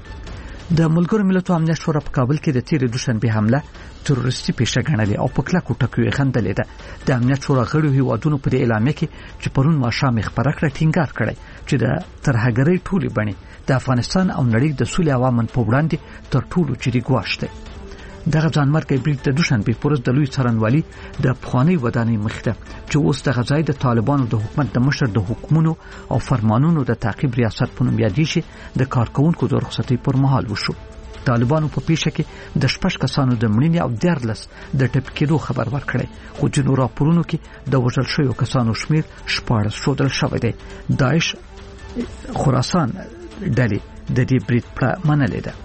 د ملګرو ملتونو امنیت شورا په کابل کې د تیر دوشنبه حمله تروریستي پیښه ګڼلې او په کلکو ټکو یې خندلې ده. د امنیت شورا غړو هیوادونو په اعلامیه کې چې پرون ماښام خبره کړه ټینګار کړی چې د ترهګرۍ ټولې بڼې د افغانستان او نړۍ د سولې او امن په وړاندې تر ټولو جدي ګواښ دی. دغه ځانمرګي بریټ د دوشنبه پورز د لوی څارنوالي د پخوانی ودانۍ مخته چې اوس د غزای د طالبانو د حکومت د مشر د حکومتونو او فرمانونو د تعقیب ریاست په نوم یادې شي د کارکونکو د رخصتۍ پر مهال وشو. طالبانو په پیښه کې د شپږ کسانو د مړینې او دیارلس د ټپ کېدو خبر ورکړی، خو جنو راپورونو کې د وژل شویو کسانو شمیر شپاړس ښودل شوی دی. داعش خراسان ډلې د دې بریټ په منلې ده.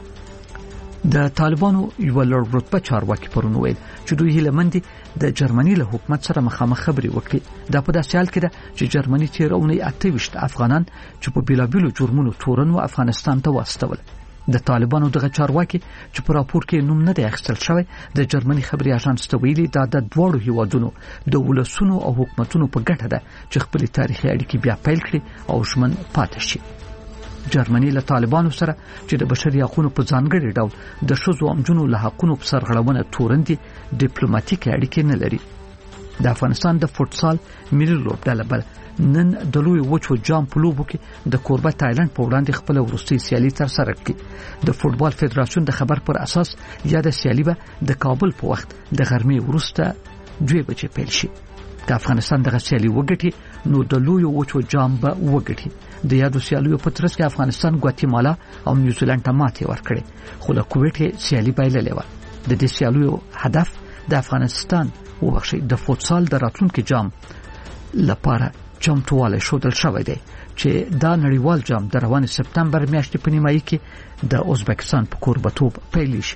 د طالبانو یو لوړ رتبه چارواکي پرون ویل چې دوی هیله مند دي د جرمني له حکومت سره مخامخ خبرې وکړي. دا په داسې حال کې ده چې جرمني تیر اونۍ اته ویشت افغانان چې په بیلابیلو جرمونو تورن و افغانستان ته واستول. د طالبانو دغه چارواکي چې په راپور کې نوم نه دی اخیستل شوی د جرمني خبري اژانس ته ویلي دا د دوړو هیوادونو د ولسونو او حکومتونو په ګټه ده چې خپل تاریخي اړیکې بیا پیل کړي او ژمن پاتې شي. جرمني له طالبانو سره چې د بشري حقوقو په ځانګړي ډول د شذو او جنو له حقوقو په سرغړونه تورندي ډیپلوماټیک اړیکې نه لري. د افغانستان د فوټسال ملي لوبډله بل نن د لوی وچو جام په لوبو کې د کوربه تایلند په وړاندې خپل وروستي سیالي تر سره کړي. د فوټبال فدراسیون د خبر پر اساس یا د سیالي به د کابل په وخت د غرمې وروسته دوه بجې پیل شي. د افغانستان د سیالي وګټي نو د لوی وچو جام به وګټي. د یادو سیالیو په ترڅ کې افغانستان ګواتیمالا او نیوزیلند ته ماتې ورکړې، خو له کویټ سیالي بایللې و. د دې سیالیو هدف د افغانستان وبخښي د فوتسال د راتلونکي جام لپاره چمتووالی شودل شوی دی چې دا نړیوال جام د روان سپتمبر میاشتې په نیمایي کې د ازبکستان په کوربتوب پیل شي.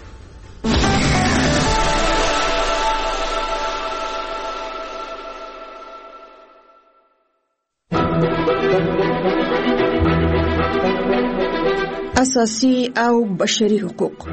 اساسي او بشري حقوق.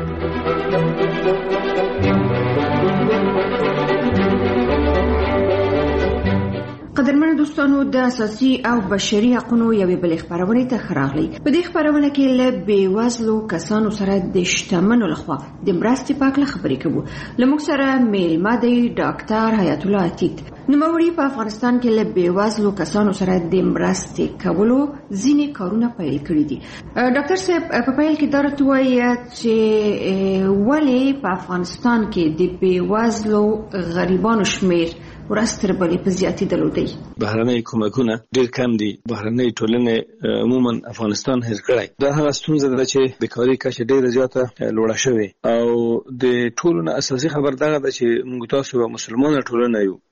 قدرمن دوستانو، د اساسي او بشري حقوقو یوې بلې خبرونه ته خراغلي. په دې خبرونه کې له بیوزلو کسانو سره د شتمنو لخوا د مرستې په اړه خبرې کوو. لموږ سره میلمه دی ډاکټر حیات الله عتیق. نوموړي په افغانستان کې له بیوزلو کسانو سره د مرستې کولو ځینې کارونه پیل کړي دي. ډاکټر صاحب په پیل کې دا راته وایي چې ولې په افغانستان کې د بیوزلو غریبانو شمیر ورستر بلې په زیاتېدلو دی. بهرنۍ کومکونه ډېر کم دي. بهرنۍ ټولنې عموما افغانستان هېر کړی. دا هغه ستونزه ده چې بیکاري کچه ډېره زیاته لوړه شوې او د ټولو نه اساسي خبر دغه ده چې موږ تاسو یوه مسلمانه ټولنه یو او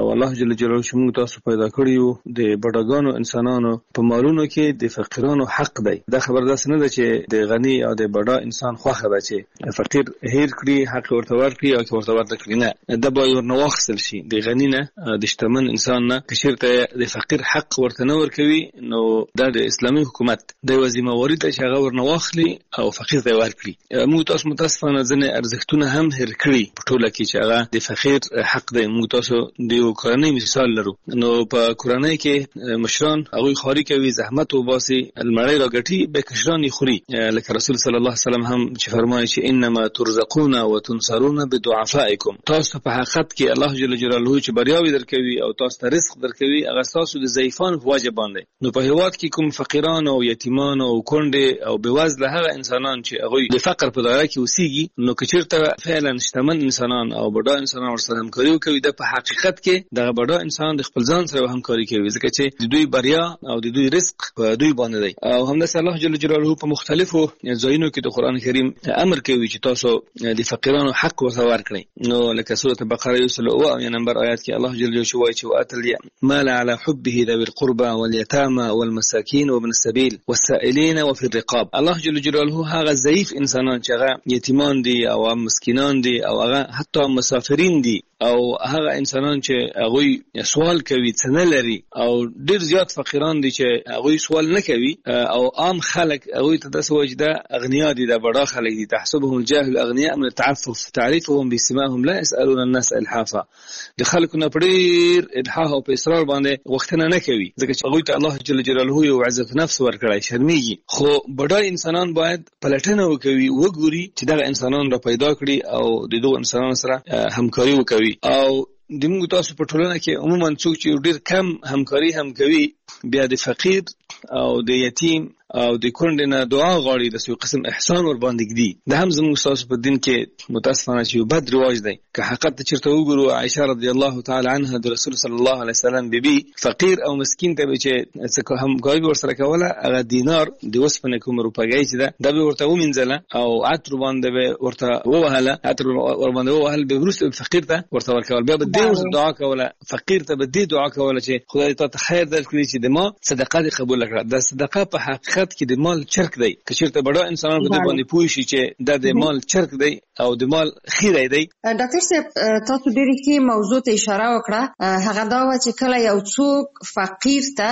او الله جل جلاله چې موږ تاسو پیدا کړیو د بډاګانو انسانانو په مالونو کې د فقیرانو حق دی. دا خبر داس نه ده چې د غنی او د بډا انسان خوخه ده چې فقیر هیر کړی حق ورته ورکړي او ورته ورته کړی نه. دا به ورنه واخصل شي د غنی نه د شتمن انسان نه کشرته د فقیر حق ورته نه ورکوي نو دا د اسلامي حکومت د وظیفه واري ته هغه ورنه واخلي او فقیر ته ورکړي. موږ تاسو متاسفانه ځنه ارزښتونه هم هیر کړی په ټوله کې چې هغه د فقیر حق دی. موږ تاسو د کورنۍ مثال لرو نو په کورنۍ کې مشران هغه خاري کوي زحمت او باسي المړی راګټي به کشران خوري لکه رسول صلی الله علیه وسلم هم چې فرمایي چې انما ترزقون وتنصرون بدعفائکم. تاسو په حقیقت کې الله جل جلاله چې بریاوي درکوي او تاسو ته رزق درکوي هغه تاسو د ضعیفانو په وجه باندې. نو په هیواد کې کوم فقیران او یتیمان او کونډې او بېوزله هغه انسانان چې هغه د فقر په دایره کې اوسېږي نو کچیرته فعلا شتمن انسانان او بډا انسانان ورسره همکاري کوي د په حقیقت کې د بډا انسان د خپل ځان سره همکاري کوي ځکه چې د دوی بریا او د دوی رزق په دوی باندې دی. او همداسې الله جل جلاله په مختلفو ځایونو کې د قران کریم امر کوي چې تاسو د فقیرانو حق ورته ورکړئ. نو لکه سوره بقره یو سل او نمبر آیات کې الله جل جلاله وایي چې واتل مال على حبه ذوي القربى واليتامى والمساكين وابن السبيل والسائلين وفي الرقاب. الله جل جلاله هغه ضعیف انسانان چې هغه یتیمان دي او مسکینان دي او هغه حتی مسافرین دي او هغه انسانان چې هغه سوال کوي څه نه لري او ډیر زیات فقیران دي چې هغه سوال نه کوي او عام خلک هغه ته د سوجده اغنیا دي د بڑا خلک دي تحسبهم الجاهل اغنياء من التعفف تعرفهم بسمائهم لا يسالون الناس الحافا. د خلکو نه پډیر الحاح او اصرار باندې وختنه نه کوي ځکه چې هغه ته الله جل جلاله یو عزت نفس ورکړای شرمېږي. خو بډا انسانان باید پلټنه وکوي وګوري چې دا انسانان را پیدا کړي او د دوه انسانانو سره همکاري وکوي. او د موږ تاسو په ټولنه کې عموما څوک چې ډیر کم همکاري هم کوي بیا د فقیر او د یتیم او د کونډې نه دعا غواړي د څه قسم احسان ور باندې کړي. دا هم زموږ تاسو په دین کې متاسفانه چې بد رواج دی. که حقیقت چیرته وګورو عائشه رضی الله تعالی عنها د رسول صلی الله علیه وسلم بیبي فقیر او مسکین ته چې څه هم غوي ورسره کوله هغه دینار د وسپنه کوم روپګی چې دا د ورته ومنځله او عطر باندې ورته ووهله عطر ور باندې ووهل به ورسره فقیر ته ورته ورکول بیا به دې دعا کوله فقیر ته به دې دعا کوله چې خدای ته خیر درکړي چې د ما صدقه قبول کړه. د صدقه په حقیقت کې د مال چرک دی. که چیرته بډا انسانان په دې باندې پوه شي چې دا د مال چرک دی او د مال خیره دی. ډاکټر صاحب تاسو ډېر کې موضوع ته اشاره وکړه هغه دا و چې کله یو څوک فقیر ته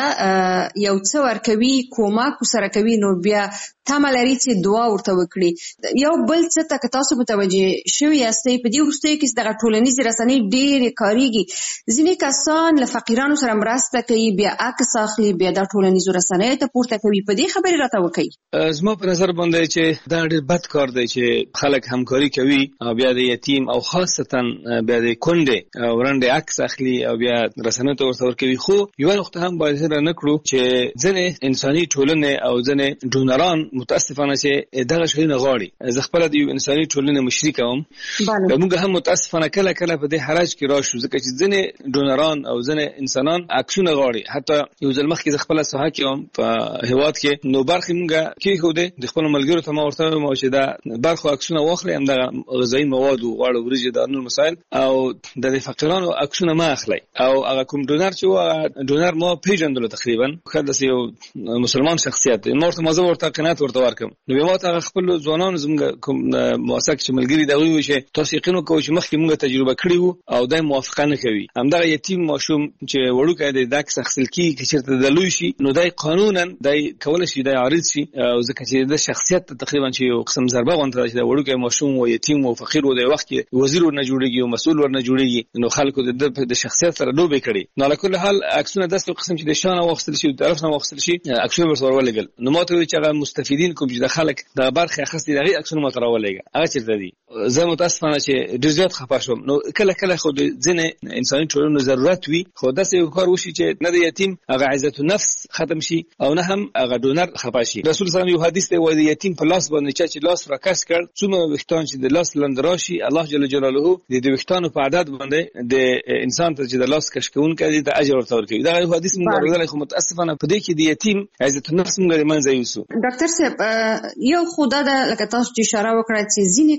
یو څه ورکوي کومک سره کوي نو بیا تمه لري چې دعا ورته وکړي. یو بل څه ته تاسو متوجه شوي یاستئ په دې وروستیو کې دغه ټولنیز رسنۍ ډېرې کاریږي. ځینې کسان له فقیرانو سره مرسته کوي بیا عکس اخلي بیا د ټولنیزو رسنیو ته پورته کوي. په دې خبرې راته وکړئ. زما په نظر باندې چې دا ډېر بد کار دی چې خلک همکاري کوي او بیا د یتیم او خاصتا بیا د کونډې او رنډې عکس اخلي او بیا رسنیو ته ورته ورکوي. خو یو وخت هم باید هېره نه کړو چې ځینې انساني ټولنې او ځینې ډونران متاسفانه چې دغه شی نه غواړي. زه خپل د یو انساني ټولنې مشري کوم. موږ هم متاسفانه کله کله په دې حرج کې راشو ځکه چې ځینې ډونران او ځینې انسانان عکسونه غواړي. حتی یو ځل مخکې زه خپله ساحه کې وم په هېواد کې نو برخې موږ کېښودې د خپلو ملګرو ته ما ورته وویل چې دا برخو عکسونه واخلئ همدغه غذایي مواد و غوړ وریجې دا نور مسایل او د فقیرانو عکسونه مه اخلئ. او هغه کوم ډونر چې و هغه ډونر ما پېژندلو تقریبا ښه داسې یو مسلمان شخصیت دی. ما ورته ما زه ورته قناعت ورته ورکړم. نو بیا ما ته هغه خپلو ځوانانو زموږ کوم موثق چې ملګري دي هغوی وویل چې تاسو یقین وکړئ چې مخکې موږ تجربه کړې وو او دا موافقه نه کوي. همدغه یتیم ماشوم چې وړوکی دی دا عکس اخیستل کېږي که چېرته د لوی شي نو دی قانونا دی کولی شي دی عارض شي او ځکه چې د شخصیت ته تقریبا چې یو قسم ضربه غونډه ده چې د وړوکی ماشوم و یتیم و فقیر و د وخت کې وزیر ورنه جوړېږي او مسؤل ورنه جوړېږي نو خلکو د شخصیت سره لوبې کړي. نو علی کل حال عکسونه داسې قسم چې د شانه واخیستل شي د طرف نه واخیستل شي عکسونه ورسره ولېږل. نو ما ته وویل چې هغه مستفیدین کوم چې د خلک د برخې اخیستې د هغې عکسونه ما ته راولېږه هغه چېرته دي. زه متاسفانه چې ډېر زیات خفه شوم. نو کله کله خو د ځینې انساني ټولنو ضرورت وي خو داسې یو کار وشي چې نه د یتیم هغه عزت النفس ختم شي او نه هم هغه ډونر خفه شي. رسول صلی الله علیه و یو حدیث دی وایي د یتیم په لاس باندې چا چې لاس راکس کړ څومره ویښتان چې د لاس لاندې راشي الله جل جلاله د دې ویښتانو په عدد باندې د انسان ته چې د لاس کش کوونکی دی د اجر ورته ورکوي. دا یو حدیث موږ اورېدلی خو متاسفانه په دې کې د یتیم عزت النفس موږ د منځه یوسو. ډاکټر صاحب یو خو دا ده لکه تاسو چې اشاره وکړه چې ځینې کسان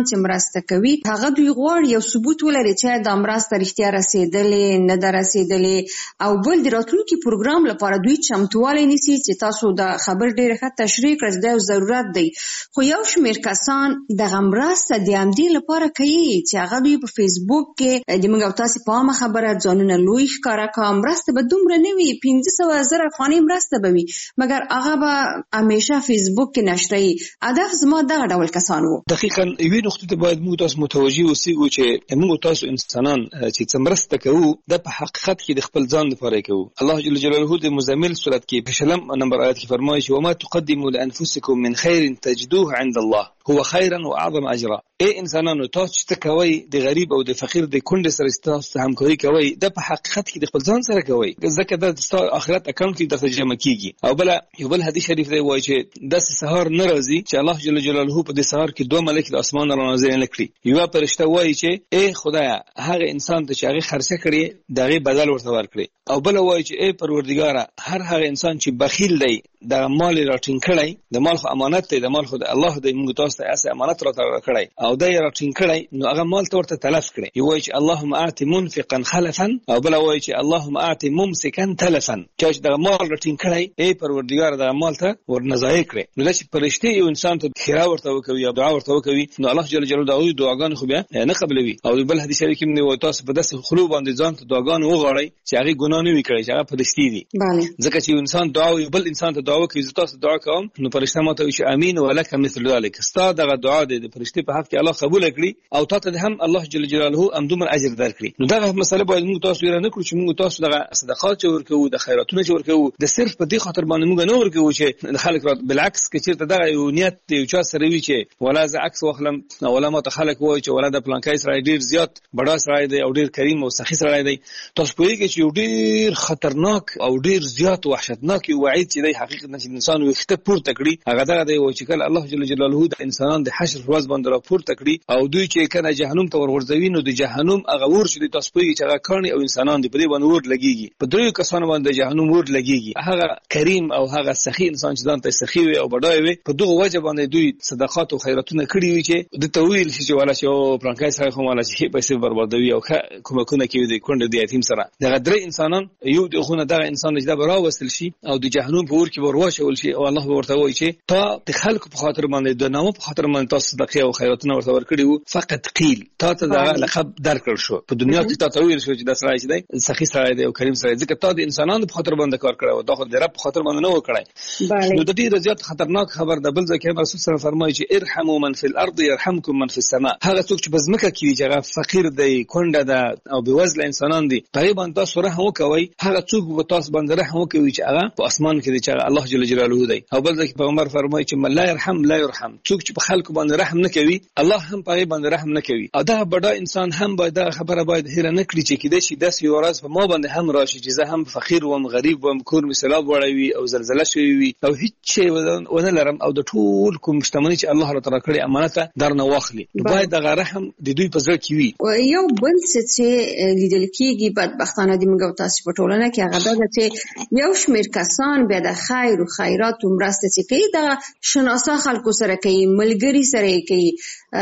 چې مرسته کوي هغه دوی غواړي یو ثبوت ولري چې دا مرسته رښتیا رسیدلې نه ده رسیدلې او بل د راتلونکي پروګرام لپاره دوی چمتووالی نیسي چې تاسو دا خبر ډېر ښه تشریح کړئ دا یو ضرورت دی. خو یو شمېر کسان دغه مرسته د همدې لپاره کوي چې هغه دوی په فیسبوک کې د موږ او تاسې په عامه خبره ځانونه لوی ښکاره کړه مرسته به دومره نه وي پنځه سوه زره افغانۍ مرسته به وي مګر هغه به همیشه فیسبوک کې نشروي. هدف زما دغه ډول کسان وو. دقیقاً یوې نقطې ته باید موږ تاسو متوجه اوسېږو چې موږ تاسو انسانان چې څه مرسته کوو دا په حقیقت کې د خپل ځان لپاره کوو. الله جل جلاله د مزمل سورت کې په شلم نمبر آیت کې فرمایي چې وما تقدموا لانفسکم من خیر تجدوه عند الله هو خيرا واعظم اجرا. اے انسانانو تاسو چې کوي د غریب او د فقیر د کونډې سره تاسو همکاري کوي د په حقیقت کې د خپل ځان سره کوي ځکه د ستاسو آخرت اکاونټ کې د ترجمه کیږي. او بل یو بل حدیث شریف دی وایي چې د سحر ناراضي چې الله جل جلاله په د سحر کې دوه ملائکه د اسمان را نازل نکړي. یو فرشته وایي چې اے خدایا هغه انسان ته چې هغه خرڅه کړي دغه بدل ورته ورکړي. او بل وایي چې اے پروردګار هر هغه انسان چې بخیل دی د مال راټینګ کړي د مال خو امانت دی د مال خو د الله د موږ تاسو ته اسه امانت راته کړی او د راټینګ کړي نو هغه مال ته ورته تلف کړي. یو وایي چې اللهم اعط منفقا خلفا او بل وایي چې اللهم اعط ممسكا تلفا چې د مال راټینګ کړي اے پروردګار د مال ته ورنځای کړي. نو د فرشتي یو انسان ته خیره ورته وکوي او دعا ورته وکوي نو الله جل جلاله دغه دعاګان خو بیا نه قبلوي. او بل حدیث شریف کې موږ تاسو په داسې خلو باندې ځان ته دعاګان وغواړي چې هغه ګناه نه وي کړی چې هغه فرشتي دي. ځکه چې انسان دعا وي بل انسان ته دعا کوي تاسو دعا کوم نو فرشته ماته وي چې امين ولک مثل ذلك ستا دغه دعا د فرشتي په حق کې الله قبول کړي او تاسو ته هم الله جل جلاله هم دومره اجر درکړي. نو دغه مسله باید موږ تاسو یې نه کړو چې موږ تاسو دغه صدقات ورکوو د خیراتونو چې ورکوو د صرف په دې خاطر باندې موږ نه ورکوو چې د خلک رات بالعکس کې چیرته دغه یو نیت یو چا سره وي چې ولا ز عکس واخلم ولا ما ته خلک وایي چې ولا د پلانکای سره ډیر زیات بڑا سره دی او ډیر کریم او سخی سره دی. تاسو په دې کې چې ډیر خطرناک او ډیر زیات وحشتناک وعید چې د حقیقت نه انسان وخته پورته کړي هغه دغه دی چې کله الله جل جلاله د انسانان د حشر ورځ باندې را پورته کړي او دوی چې کنه جهنم ته ورغورځوي نو د جهنم هغه ور شي تاسو په چې هغه کړي او انسانان د پدې باندې ور لګيږي په دریو کسانو باندې جهنم ور لګيږي. هغه کریم او هغه سخی انسان چې ځان ته سخی وي او بډای وي په دغه وجه باندې دوی صدقات او خیراتونه کړی وي چې د تویل شي ولا شي او پرانکای سره کوم ولا شي پیسې بربادوي او کومه کومه کې د کونډه د یتیم سره دغه درې انسانان یو د خونه دغه انسان چې دا راوستل شي او د جهنم په ور کې ورواچول شي او الله ورته وایي چې تا د خلکو په خاطر باندې د نامو په خاطر باندې تاسو صدقه او خیراتونه ورته ورکړي وو فقط قیل تا ته دا لقب درکړ شو په دنیا کې تا ته ویل شو چې دا سړی دی سخی سړی دی او کریم سړی دی ځکه تا د انسانانو په خاطر باندې کار کړو دا خو د رب په خاطر باندې نه وکړای. نو د دې زیات خطرناک خبر د بل ځکه رسول صلی الله علیه وسلم فرمایي چې ارحموا من فی الارض يرحمکم من فی السماء. هغه څوک چې بزمکه کې چې هغه فقیر دی کونډه ده او بېوزله انسانان دي تقریبا تاسو رحم وکوي هغه څوک به تاسو باندې رحم وکوي چې هغه په اسمان کې دی چې الله جل جلاله دی. او بل ځکه پیغمبر فرمایي چې من لا يرحم لا يرحم څوک چې په خلکو باندې رحم نه کوي الله هم په باندې رحم نه کوي. او دا بډا انسان هم باید دا خبره باید هیر نه کړي چې کده شي داس یو ورځ په ما باندې هم راشي چې زه هم فقیر وم غریب وم کور می سیلاب وړوي او زلزلہ شوی وي او هیڅ شی ونه لرم او د ټول کوم شتمنۍ چې الله تعالی کړی امانت درنه واخلي باید د رحم د دوی په ځای کې وي. یو بل څه چې لیدل کېږي بدبختانه د موږ تاسو په ټولنه کې هغه دا چې یو شمېر کسان به د خیر او خیرات او مرسته چې کوي د شناسا خلکو سره کوي ملګری سره کوي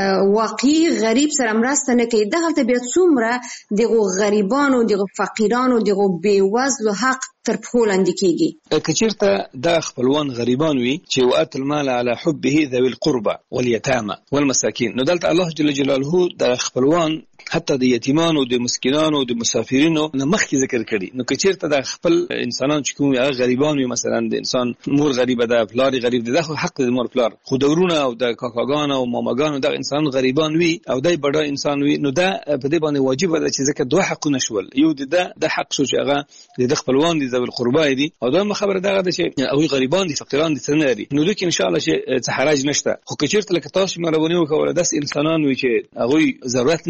واقعي غریب سره مرسته نه کوي. دغه طبيعت څومره دغه غریبانو دغه فقیرانو دغه بیوزلو حق تر پښو لاندې کیږي. کچیرته د خپلوان غریبان وي چې وات المال على حبه ذوي القربى واليتامى والمساكين نو دلته الله جل جلاله د خپلوان حتی د یتیمانو د مسکینانو د مسافرینو نه مخکې ذکر کړي. نو کچیرته د خپل انسانان چې کوم هغه غریبان وي مثلا د انسان مور غریبه ده پلار غریب ده خو حق د مور پلار خو دورونه او د کاکاګان او ماماګان د انسان غریبان وي او دای بډا انسان وي نو دا په دې باندې واجب ده چې ځکه دوه حقونه شول یو د د حق شو چې هغه د خپلوان دي ذوی القربى دي او دا خبره دغه ده چې او غریبان دي فقیران دي څنګه دي نو لکه ان شاء الله چې حرج نشته. خو کچیرته لکه تاسو مې ربونی وکول داس انسانان وي چې هغه ضرورت نه لري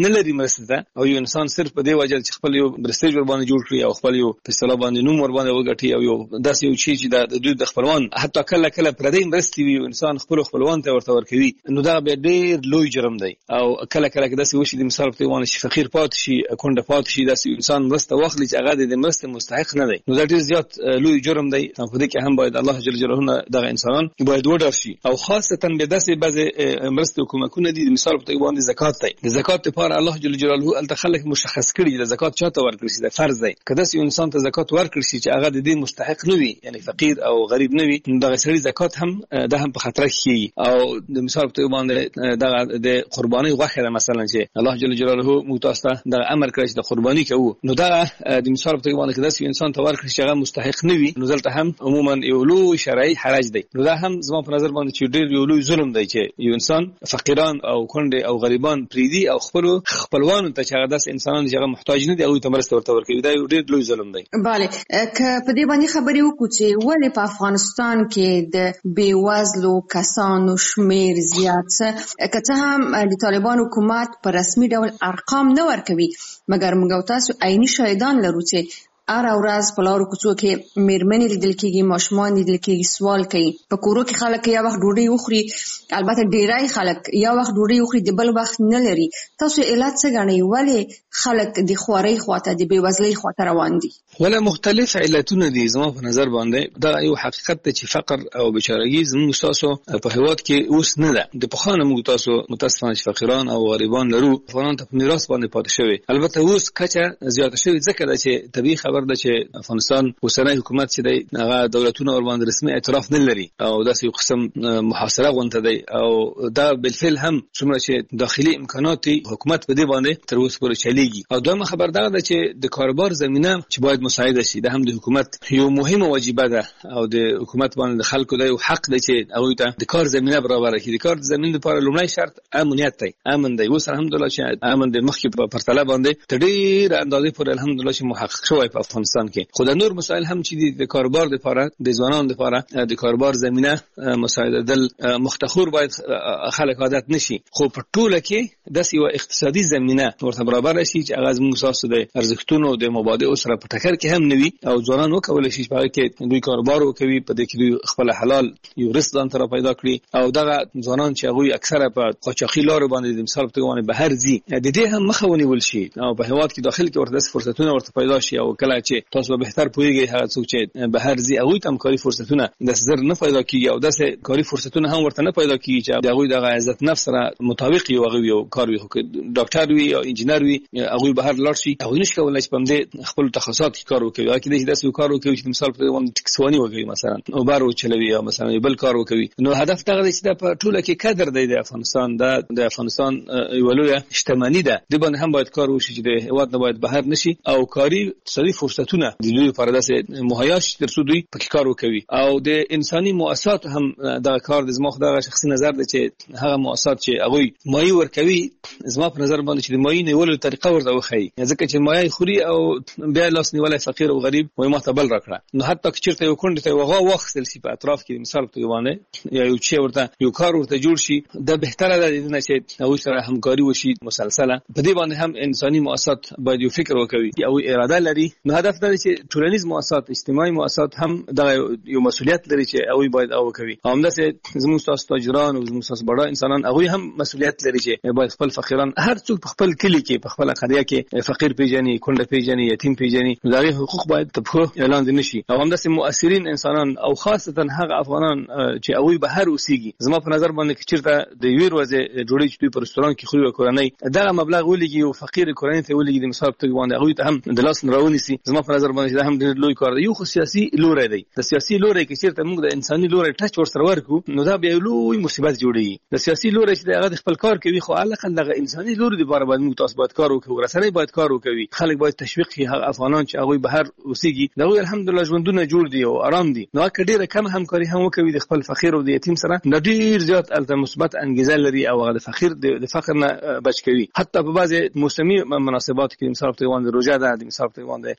مرسته ده او یو انسان صرف په دې وجه چې خپل یو برستیج ور باندې جوړ کړي او خپل یو په اصطلاح باندې نوم ور باندې وګټي او یو داسې یو شی چې د دوی د خپلوان حتی کله کله پردي مرستي وي انسان خپل خپلوان ته ورته ورکوي نو دا به ډېر لوی جرم دی او کله کله داسې وشي د مثال په توګه چې فقیر پات شي کونډه پات شي داسې انسان مرسته واخلي چې هغه د مرسته مستحق نه دی نو دا ډېر زیات لوی جرم دی په دې کې هم باید الله جل جلاله دغه انسانان باید وډار شي او خاصه به داسې بعض مرسته حکومتونه دي مثال په توګه باندې زکات دی د زکات لپاره الله جل جلاله التخلق مشخص کړي د زکات چاته ورکړي چې د فرض دی کله چې انسان ته زکات ورکړي چې هغه د دې مستحق نه وي یعنی فقیر او غریب نه وي دغه سړي زکات هم د هم په خطر کې او د مثال په توګه باندې دغه د قرباني غوښه مثلا چې الله جل جلاله متاسته د امر کړی چې د قرباني کوو نو دا د مثال په توګه باندې کله چې انسان ته ورکړي چې هغه مستحق نه وي نو دلته هم عموما یو لوی شرعي حرج دی نو دا هم زما په نظر باندې چې ډېر یو لوی ظلم دی چې یو انسان فقیران او کونډه او غریبان پریدي او خپل خپلوان ته چې هغه داس انسانان چې هغه محتاج نه دي او ته مرسته ورته ورکوي دا یو ډېر لوی ظلم دی bale که په دې باندې خبرې وکړو چې ولې په افغانستان کې د بیوزلو کسانو شمیر زیات څه که څه هم د طالبان حکومت په رسمي ډول ارقام نه ورکوي مګر موږ تاسو عیني شاهدان لرو چې اره ورځ په لارو کوڅو کې میرمنې لیدل کېږي ماشومان لیدل کېږي سوال کوي په کورو کې خلک یا وخت ډوډۍ وخوري البته ډیری خلک یا وخت ډوډۍ وخوري د بل وخت نه لري تاسو علت څه ګڼئ ولې خلک د خوارۍ خواته د بیوزلۍ خواته روان دي ولا مختلف علتونه دي زما په نظر باندې دا یو حقیقت دی چې فقر او بیچارهګي زموږ تاسو په هیواد کې اوس نه ده د پخوانه موږ تاسو متاسفانه چې فقیران او غریبان لرو افغانان ته په میراث باندې پاتې شوی البته اوس کچه زیاته شوی ځکه چې طبيعي خبر ده چې افغانستان اوسنی حکومت چې دی هغه دولتونه ور باندې رسمي اعتراف نه لري او داسې یو قسم محاصره غونډه دی او دا بالفعل هم څومره چې داخلي امکانات حکومت په دې باندې تر اوسه پورې چلیږي او دویمه خبر دا ده چې د کاروبار زمينه چې باید مساعده شي دا هم د حکومت یو مهمه واجبه ده او د حکومت باندې د خلکو د حق دی چې هغه ته د کار زمينه برابر کړي د کار زمينه لپاره لومړی شرط امنیت دی امن دی اوس الحمدلله چې امن د مخکې په پرتله باندې تدیر اندازې پورې الحمدلله چې محقق شوی په افغانستان کې خو د نور مسائل هم چې د کاروبار لپاره د ځوانانو لپاره د کاروبار زمينه مساعده دل مختخور باید خلک عادت نشي خو په ټوله کې د یو اقتصادي زمينه ورته برابر شي چې هغه موږ اساس د ارزښتونو د مبادئ سره په ټکر کې هم نوي او ځوانان وکول شي چې کې دوی کاروبار وکوي په دې کې دوی خپل حلال یو رزق ځان تر پیدا کړي او دغه ځوانان چې هغه اکثره په قاچاقي لارو باندې د مثال په توګه بهر ځي د دې هم مخه ونیول شي او په هیواد کې داخل کې ورته فرصتونه ورته پیدا شي او کله چې تاسو به بهتر پوهیږئ هغه څوک چې بهر ځي هغه تم کاری فرصتونه د زر نه پیدا کیږي او داسې کاری فرصتونه هم ورته نه پیدا کیږي چې هغه د عزت نفس سره مطابق یو هغه یو کار وي ډاکټر وي او انجینر وي هغه بهر لاړ شي هغه نشي کولای چې په دې خپل تخصصات کې کار وکړي هغه د داسې کار وکړي چې مثال په توګه ټکسوانی وکړي مثلا او بارو چلوي یا مثلا بل کار وکړي نو هدف دغه دی چې د ټوله کې قدر دی د افغانستان د افغانستان یو لوی شتمنۍ ده د باندې هم باید کار وشي چې د هیواد نه باید بهر نشي او کاری اقتصادي فرصتونه د دوی لپاره داسې مهیا شي ترڅو دوی پکې کار وکړي او د انساني مؤسسات هم دا کار د زما خدای شخصي نظر دی چې هغه مؤسسات چې هغه مایي ورکوي زما په نظر باندې چې د مایي نیولو طریقه ورته وخی ځکه چې مایي خوري او بیا لاس نیولای فقیر او غریب وای ما ته بل راکړه نو حتی چې چیرته یو کونډه ته وغه وخت سي په اطراف کې مثال په توګه یا یو چې ورته یو کار ورته جوړ شي د بهتره ده چې هغه سره همکاري وشي مسلسله په دې باندې هم انساني مؤسسات باید یو فکر وکړي او اراده لري نو هدف دا چې ټولنیز مؤسسات اجتماعي مؤسسات هم د یو مسؤلیت لري چې هغه باید او کوي همداسې زموږ تاسو تاجران او زموږ تاسو بڑا انسانان هغه هم مسؤلیت لري چې باید خپل فقیران هر څوک په خپل کلی کې په خپل قريه کې فقیر پیژني کونډه پیژني یتیم پیژني دغه حقوق باید په اعلان دي نشي او همداسې مؤثرین انسانان او خاصتا هغه افغانان چې هغه بهر اوسېږي زما په نظر باندې چې چیرته د یویر وځي جوړی چې په رستوران کې خوري کورنۍ دغه مبلغ ولګي او فقیر کورنۍ ته ولګي د مثال په توګه باندې هغه ته هم د لاس راونی سي زما په نظر باندې دا هم ډېر لوی کار دی یو خو سیاسي لوري دی د سیاسي لوري کې چیرته موږ د انساني لوري ټچ ورسره ورکو نو دا به لوی مصیبت جوړي د سیاسي لوري چې هغه خپل کار کوي خو علاقه دغه انساني لوري د بار باندې موږ تاسو باید کار وکړو رسنۍ باید کار وکړي خلک باید تشویق کړي هغه افغانان چې هغه بهر اوسېږي دغه الحمدلله ژوندونه جوړ دي او آرام دي نو کډیره کم همکاري هم وکوي د خپل فقیر او د یتیم سره د ډیر زیات الته مثبت انګیزه لري او هغه د فقیر د فقر نه بچ کوي حتی په بعضي موسمي مناسبات کې مثال په توګه روزه ده د مثال په توګه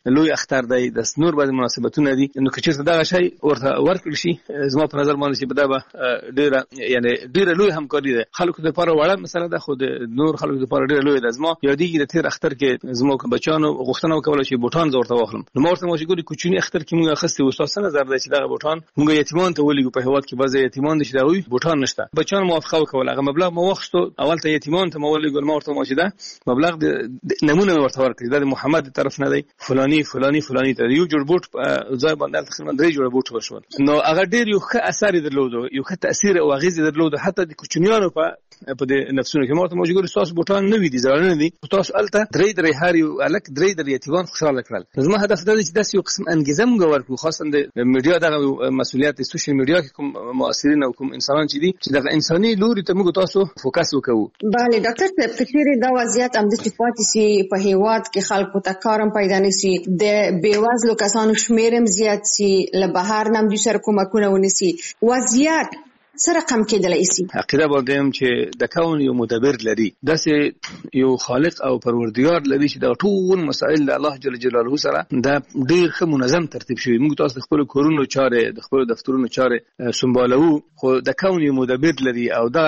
لوی اختر دی د نور بعض مناسبتونه دي نو که چېرته دغه شی ورته ورکړل شي زما په نظر باندې چې دا به ډېره یعنی ډېره لوی همکاري ده خلکو لپاره وړه مسله ده خو د نور خلکو لپاره ډېره لوی ده زما یادېږي د تېر اختر کې زما بچیانو غوښتنه وکوله چې بوټان زه ورته واخلم نو ما ورته وویل چې ګورې کوچني اختر کې موږ اخیستي وو ستاسو څه نظر دی چې دغه بوټان موږ یتیمان ته ولېږو په هېواد کې بعضې یتیمان دي چې د هغوی بوټان نشته بچیانو موافقه وکوله هغه مبلغ ما واخیستو اول ته یتیمان ته ما ولېږل ما ورته وویل چې دا مبلغ د نمونه مې ورته ورکړي دا د محمد د طرف نه دی فلاني فلاني فلاني ته یو جوړ بوټ ځای باندې تقریبا درې جوړه بوټ وشول نو هغه ډېر یو ښه اثر یې درلود یو ښه تاثیر او اغېز یې درلود حتی د کوچنیانو په په دې نفسونو کې ماته موجود ستاسو بوټان نه وي دي زړه نه دي تاسو الته درې درې هر یو الک درې درې یتیمان خوشاله کړل زما هدف دا دی چې داسې یو قسم انګیزه موږ ورکړو خاصه د میډیا دغه مسؤلیت د سوشل میډیا کې کوم مؤثرین او کوم انسانان چې دي چې دغه انساني لوري ته موږ تاسو فوکس وکړو bale ډاکټر صاحب کچېرې دا وضعیت هم د صفاتي سي په هیواد کې خلکو ته کارم پیدا نشي د بیوازلو کسانو شمیرم زیات سي له بهر نم د سر کومکونه ونسي وضعیت سره کم کېدلای شي عقیده باندې چې د کون یو مدبر لري داسې یو خالق او پروردگار لري چې د ټول مسائل د الله جل جلاله سره د ډیر ښه منظم ترتیب شوی موږ تاسو خپل کورونو چارې د خپل دفترونو چارې سمبالو خو د کون یو مدبر لري او دا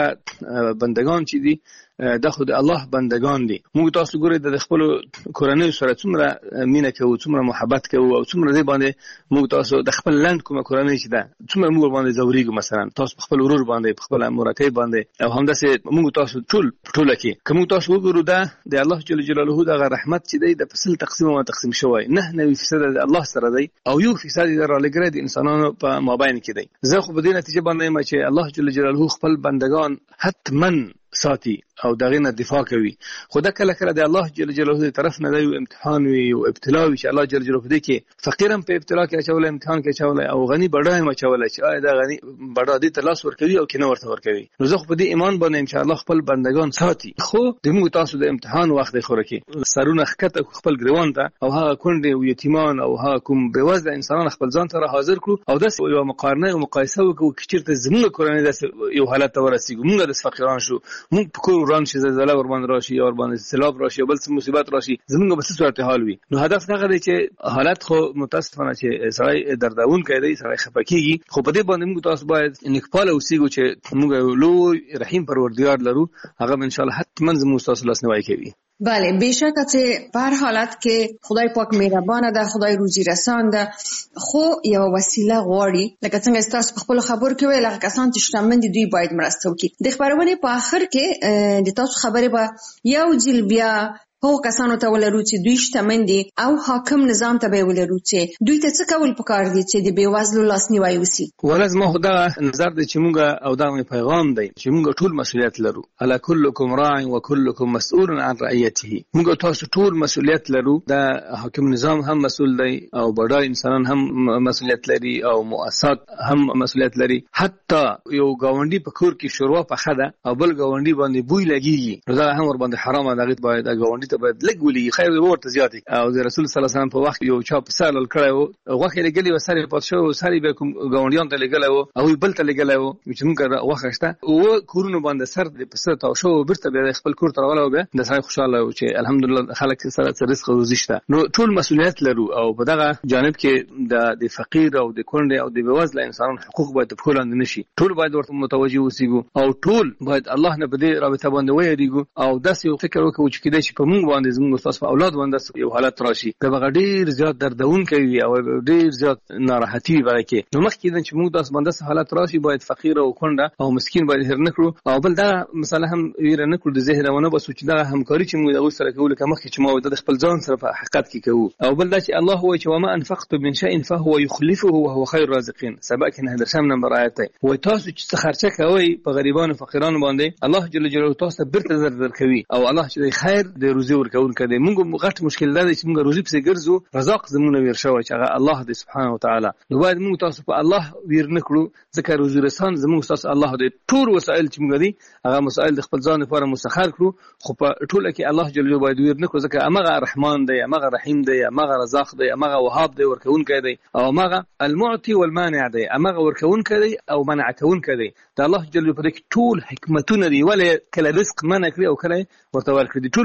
بندگان چې دي دا خو د الله بندگان دي موږ تاسو ګورئ د خپل کورنۍ سره څومره مینه کوو څومره محبت کوو او څومره دې باندې موږ تاسو د خپل لند کومه کورنۍ چې ده څومره موږ باندې زوريګو مثلا تاسو خپل ورور باندې خپل مرکه باندې او همداسې موږ تاسو ټول ټول کې کوم تاسو وګورو دا د الله جل جلاله د رحمت چې دی د فصل تقسیم او تقسیم شوی نه نه فیصد د الله سره دی او یو فیصد د رالګره د انسانانو په مابین کې دی زه خو په دې نتیجه باندې ما چې الله جل جلاله خپل بندگان حتمن ساتي او دغه نه دفاع کوي خو دا کله کله د الله جل جلاله طرف نه دی امتحان وي او ابتلا وي چې الله جل جلاله دې کې فقیرم په ابتلا کې اچول امتحان کې اچول او غني بډای ما اچول چې آیا دا غني بډا دې تلاش ور کوي او کنه ورته ور کوي نو زه خو په دې ایمان باندې ان شاء الله خپل بندگان ساتي خو د موږ تاسو د امتحان وخت دی خوره کې سرونه خکته خپل ګریوان ته او هغه کونډې او یتیمان او هغه کوم بېوزله انسانان خپل ځان ته حاضر کړو او داسې یو مقارنه او مقایسه وکړو چې چیرته زموږ کورنۍ داسې یو حالت ته ورسیږو موږ د فقیران شو موږ په کور وران شي زلزلہ ور باندې راشي او ور باندې سیلاب راشي بل څه مصیبت راشي زمونږ به څه صورت حال وي نو هدف دا دی چې حالت خو متاسفانه چې سړی دردون کوي سړی خپکیږي خو په دې باندې موږ تاسو باید نکپاله اوسېږو چې موږ لوی رحیم پروردگار لرو هغه ان شاء الله حتما زموږ تاسو لاس نیوي کوي بله بیشکه چې په هر حالت کې خدای پاک مهربانه ده خدای روزي رسان ده خو یو وسیله غواړي لکه څنګه تاسو په خپل خبر کې ویل هغه کسان چې شتمن دي دوی باید مرسته وکړي د خبرونه په اخر کې د تاسو خبره به یو جل بیا هو کسانو ته ولرو چې دوی شتمن دي او حاکم نظام ته به ولرو چې دوی ته څه کول پکار دي چې د بیوازلو لاسنیوي وسی ولز ما خدا نظر دي چې موږ او دا پیغام دی چې موږ ټول مسؤلیت لرو الا كلكم راع وكلكم مسؤول عن رعيته موږ تاسو ټول مسؤلیت لرو دا حاکم نظام هم مسؤل دی او بډای انسانان هم مسؤلیت لري او مؤسسات هم مسؤلیت لري حتی یو گاونډي په کور کې شروع په خده او بل گاونډي باندې بوی لګيږي دا هم ور باندې حرامه دغه باید گاونډي ته باید لګولي خیر ورته زیات او د رسول صلی الله علیه وسلم په وخت یو چا په سال کړو غوخه لګلی و سره پات شو سره به کوم گاونډیان ته لګلای او بل ته لګلای و چې موږ غوخه شته او کورونو باندې سر د پسته تا شو برته به خپل کور تر غلو به د سړی خوشاله و چې الحمدلله خلک سره رزق روزي شته نو ټول مسؤلیت لرو او په دغه جانب کې د د فقیر او د کونډې او د بیوزله انسانانو حقوق باید په کولند نشي ټول باید ورته متوجي اوسېږو او ټول باید الله نه په دې رابطه باندې ویریږو او داسې یو فکر وکړو چې کله چې په موږ باندې زموږ استاد په اولاد باندې یو حالت راشي دا به ډیر زیات دردون کوي او ډیر زیات ناراحتي ورکه نو مخکې چې موږ داس باندې حالت راشي باید فقیر او کونډه او مسکین باید هر نکړو او بل دا مثلا هم ویره نکړو د ذهنونه بس چې دا همکاري چې موږ د سره کول کوم مخکې چې ما د خپل ځان سره په حقیقت کې کوو او بل دا چې الله هو چې وما انفقت من شيء فهو يخلفه وهو خير الرازقين سبق نه درشم نمبر آیت وي تاسو چې خرچه کوي په غریبانو فقیرانو باندې الله جل جلاله تاسو برته زر در کوي او الله چې خیر د روزي ورکون کړي موږ غټ مشکل دا چې موږ روزي په ګرځو رزاق زمونه ویر شوی چې هغه الله دې سبحانه وتعالى نو باید موږ تاسو په الله ویر نکړو ځکه روزي رسان زموږ تاسو الله دې ټول وسایل چې موږ دي هغه مسائل د خپل ځان لپاره مسخر کړو خو په ټوله کې الله جل جلاله باید ویر نکړو ځکه هغه رحمان دی هغه رحیم دی هغه رزاق دی هغه وهاب دی ورکون کړي او هغه المعطي والمانع دی هغه ورکون کړي او منع کون کړي دا الله جل جلاله په ټول حکمتونه دی ولې کله رزق منع کړی او کله ورته ورکړي ټول مسؤلیت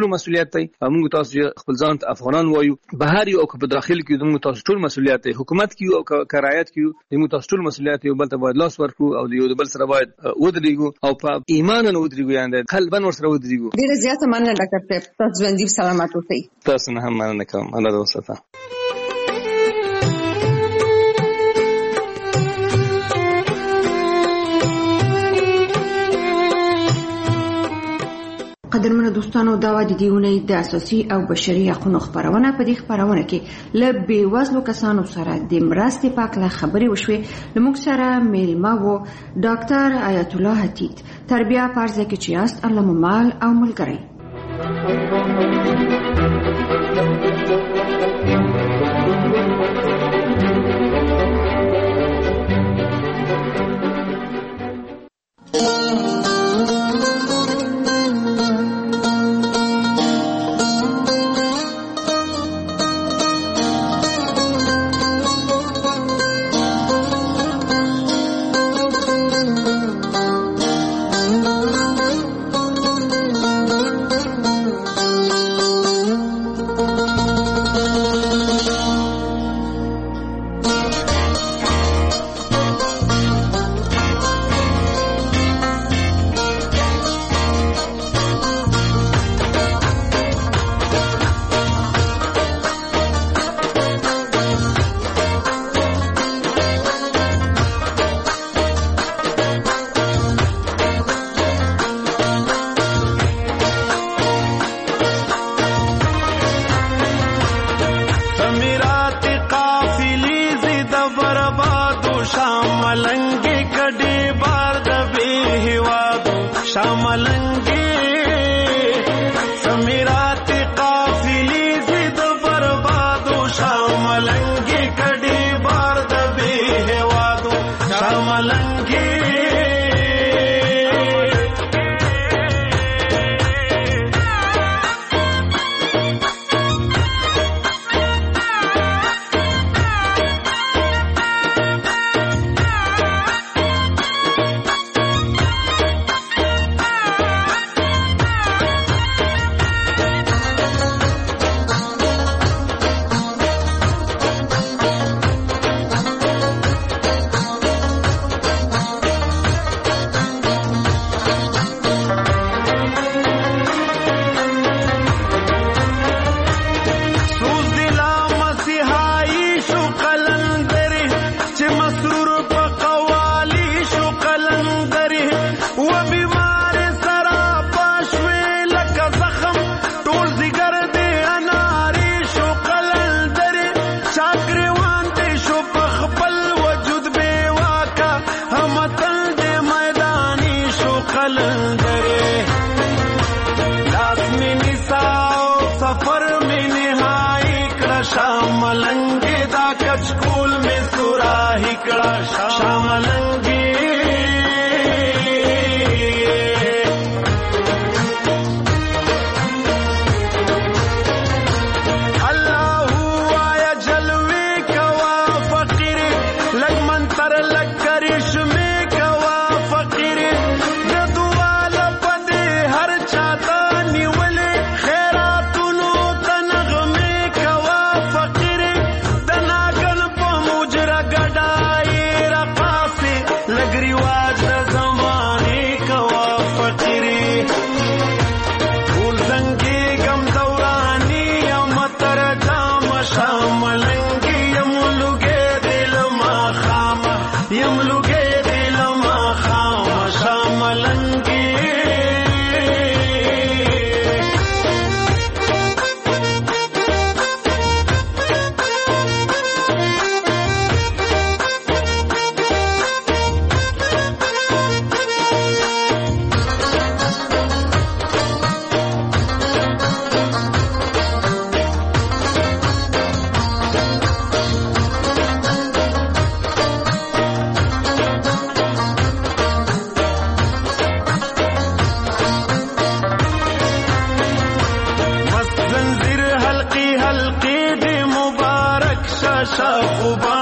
مسولیت دی. موږ تاسو خپل ځان ته افغانان وایو، بهر یو او په داخل کې موږ تاسو ټول مسولیت دی. حکومت کې او کرایت کې موږ تاسو ټول مسولیت یو بل ته باید لاس ورکړو او یو بل سره باید ودرېږو او په ایمان نه ودرېږو، یعنی قلبا ورسره ودرېږو. ډیره زیاته مننه ډاکټر صاحب، تاسو ژوندي سلامات اوسئ. تاسو نه هم مننه کوم. الله دې وساته. قدرمنو دوستانو، دا و د دې اونۍ د اساسي او بشري حقوقو خبرونه. په دې خبرونه کې له بېوزلو کسانو سره د مرستې په اړه خبرې وشوې. له موږ سره میلمه و ډاکټر آیت الله حتیت، تربیه په ارزه کې چې یاست، الله مو مال او ملګری. شاخ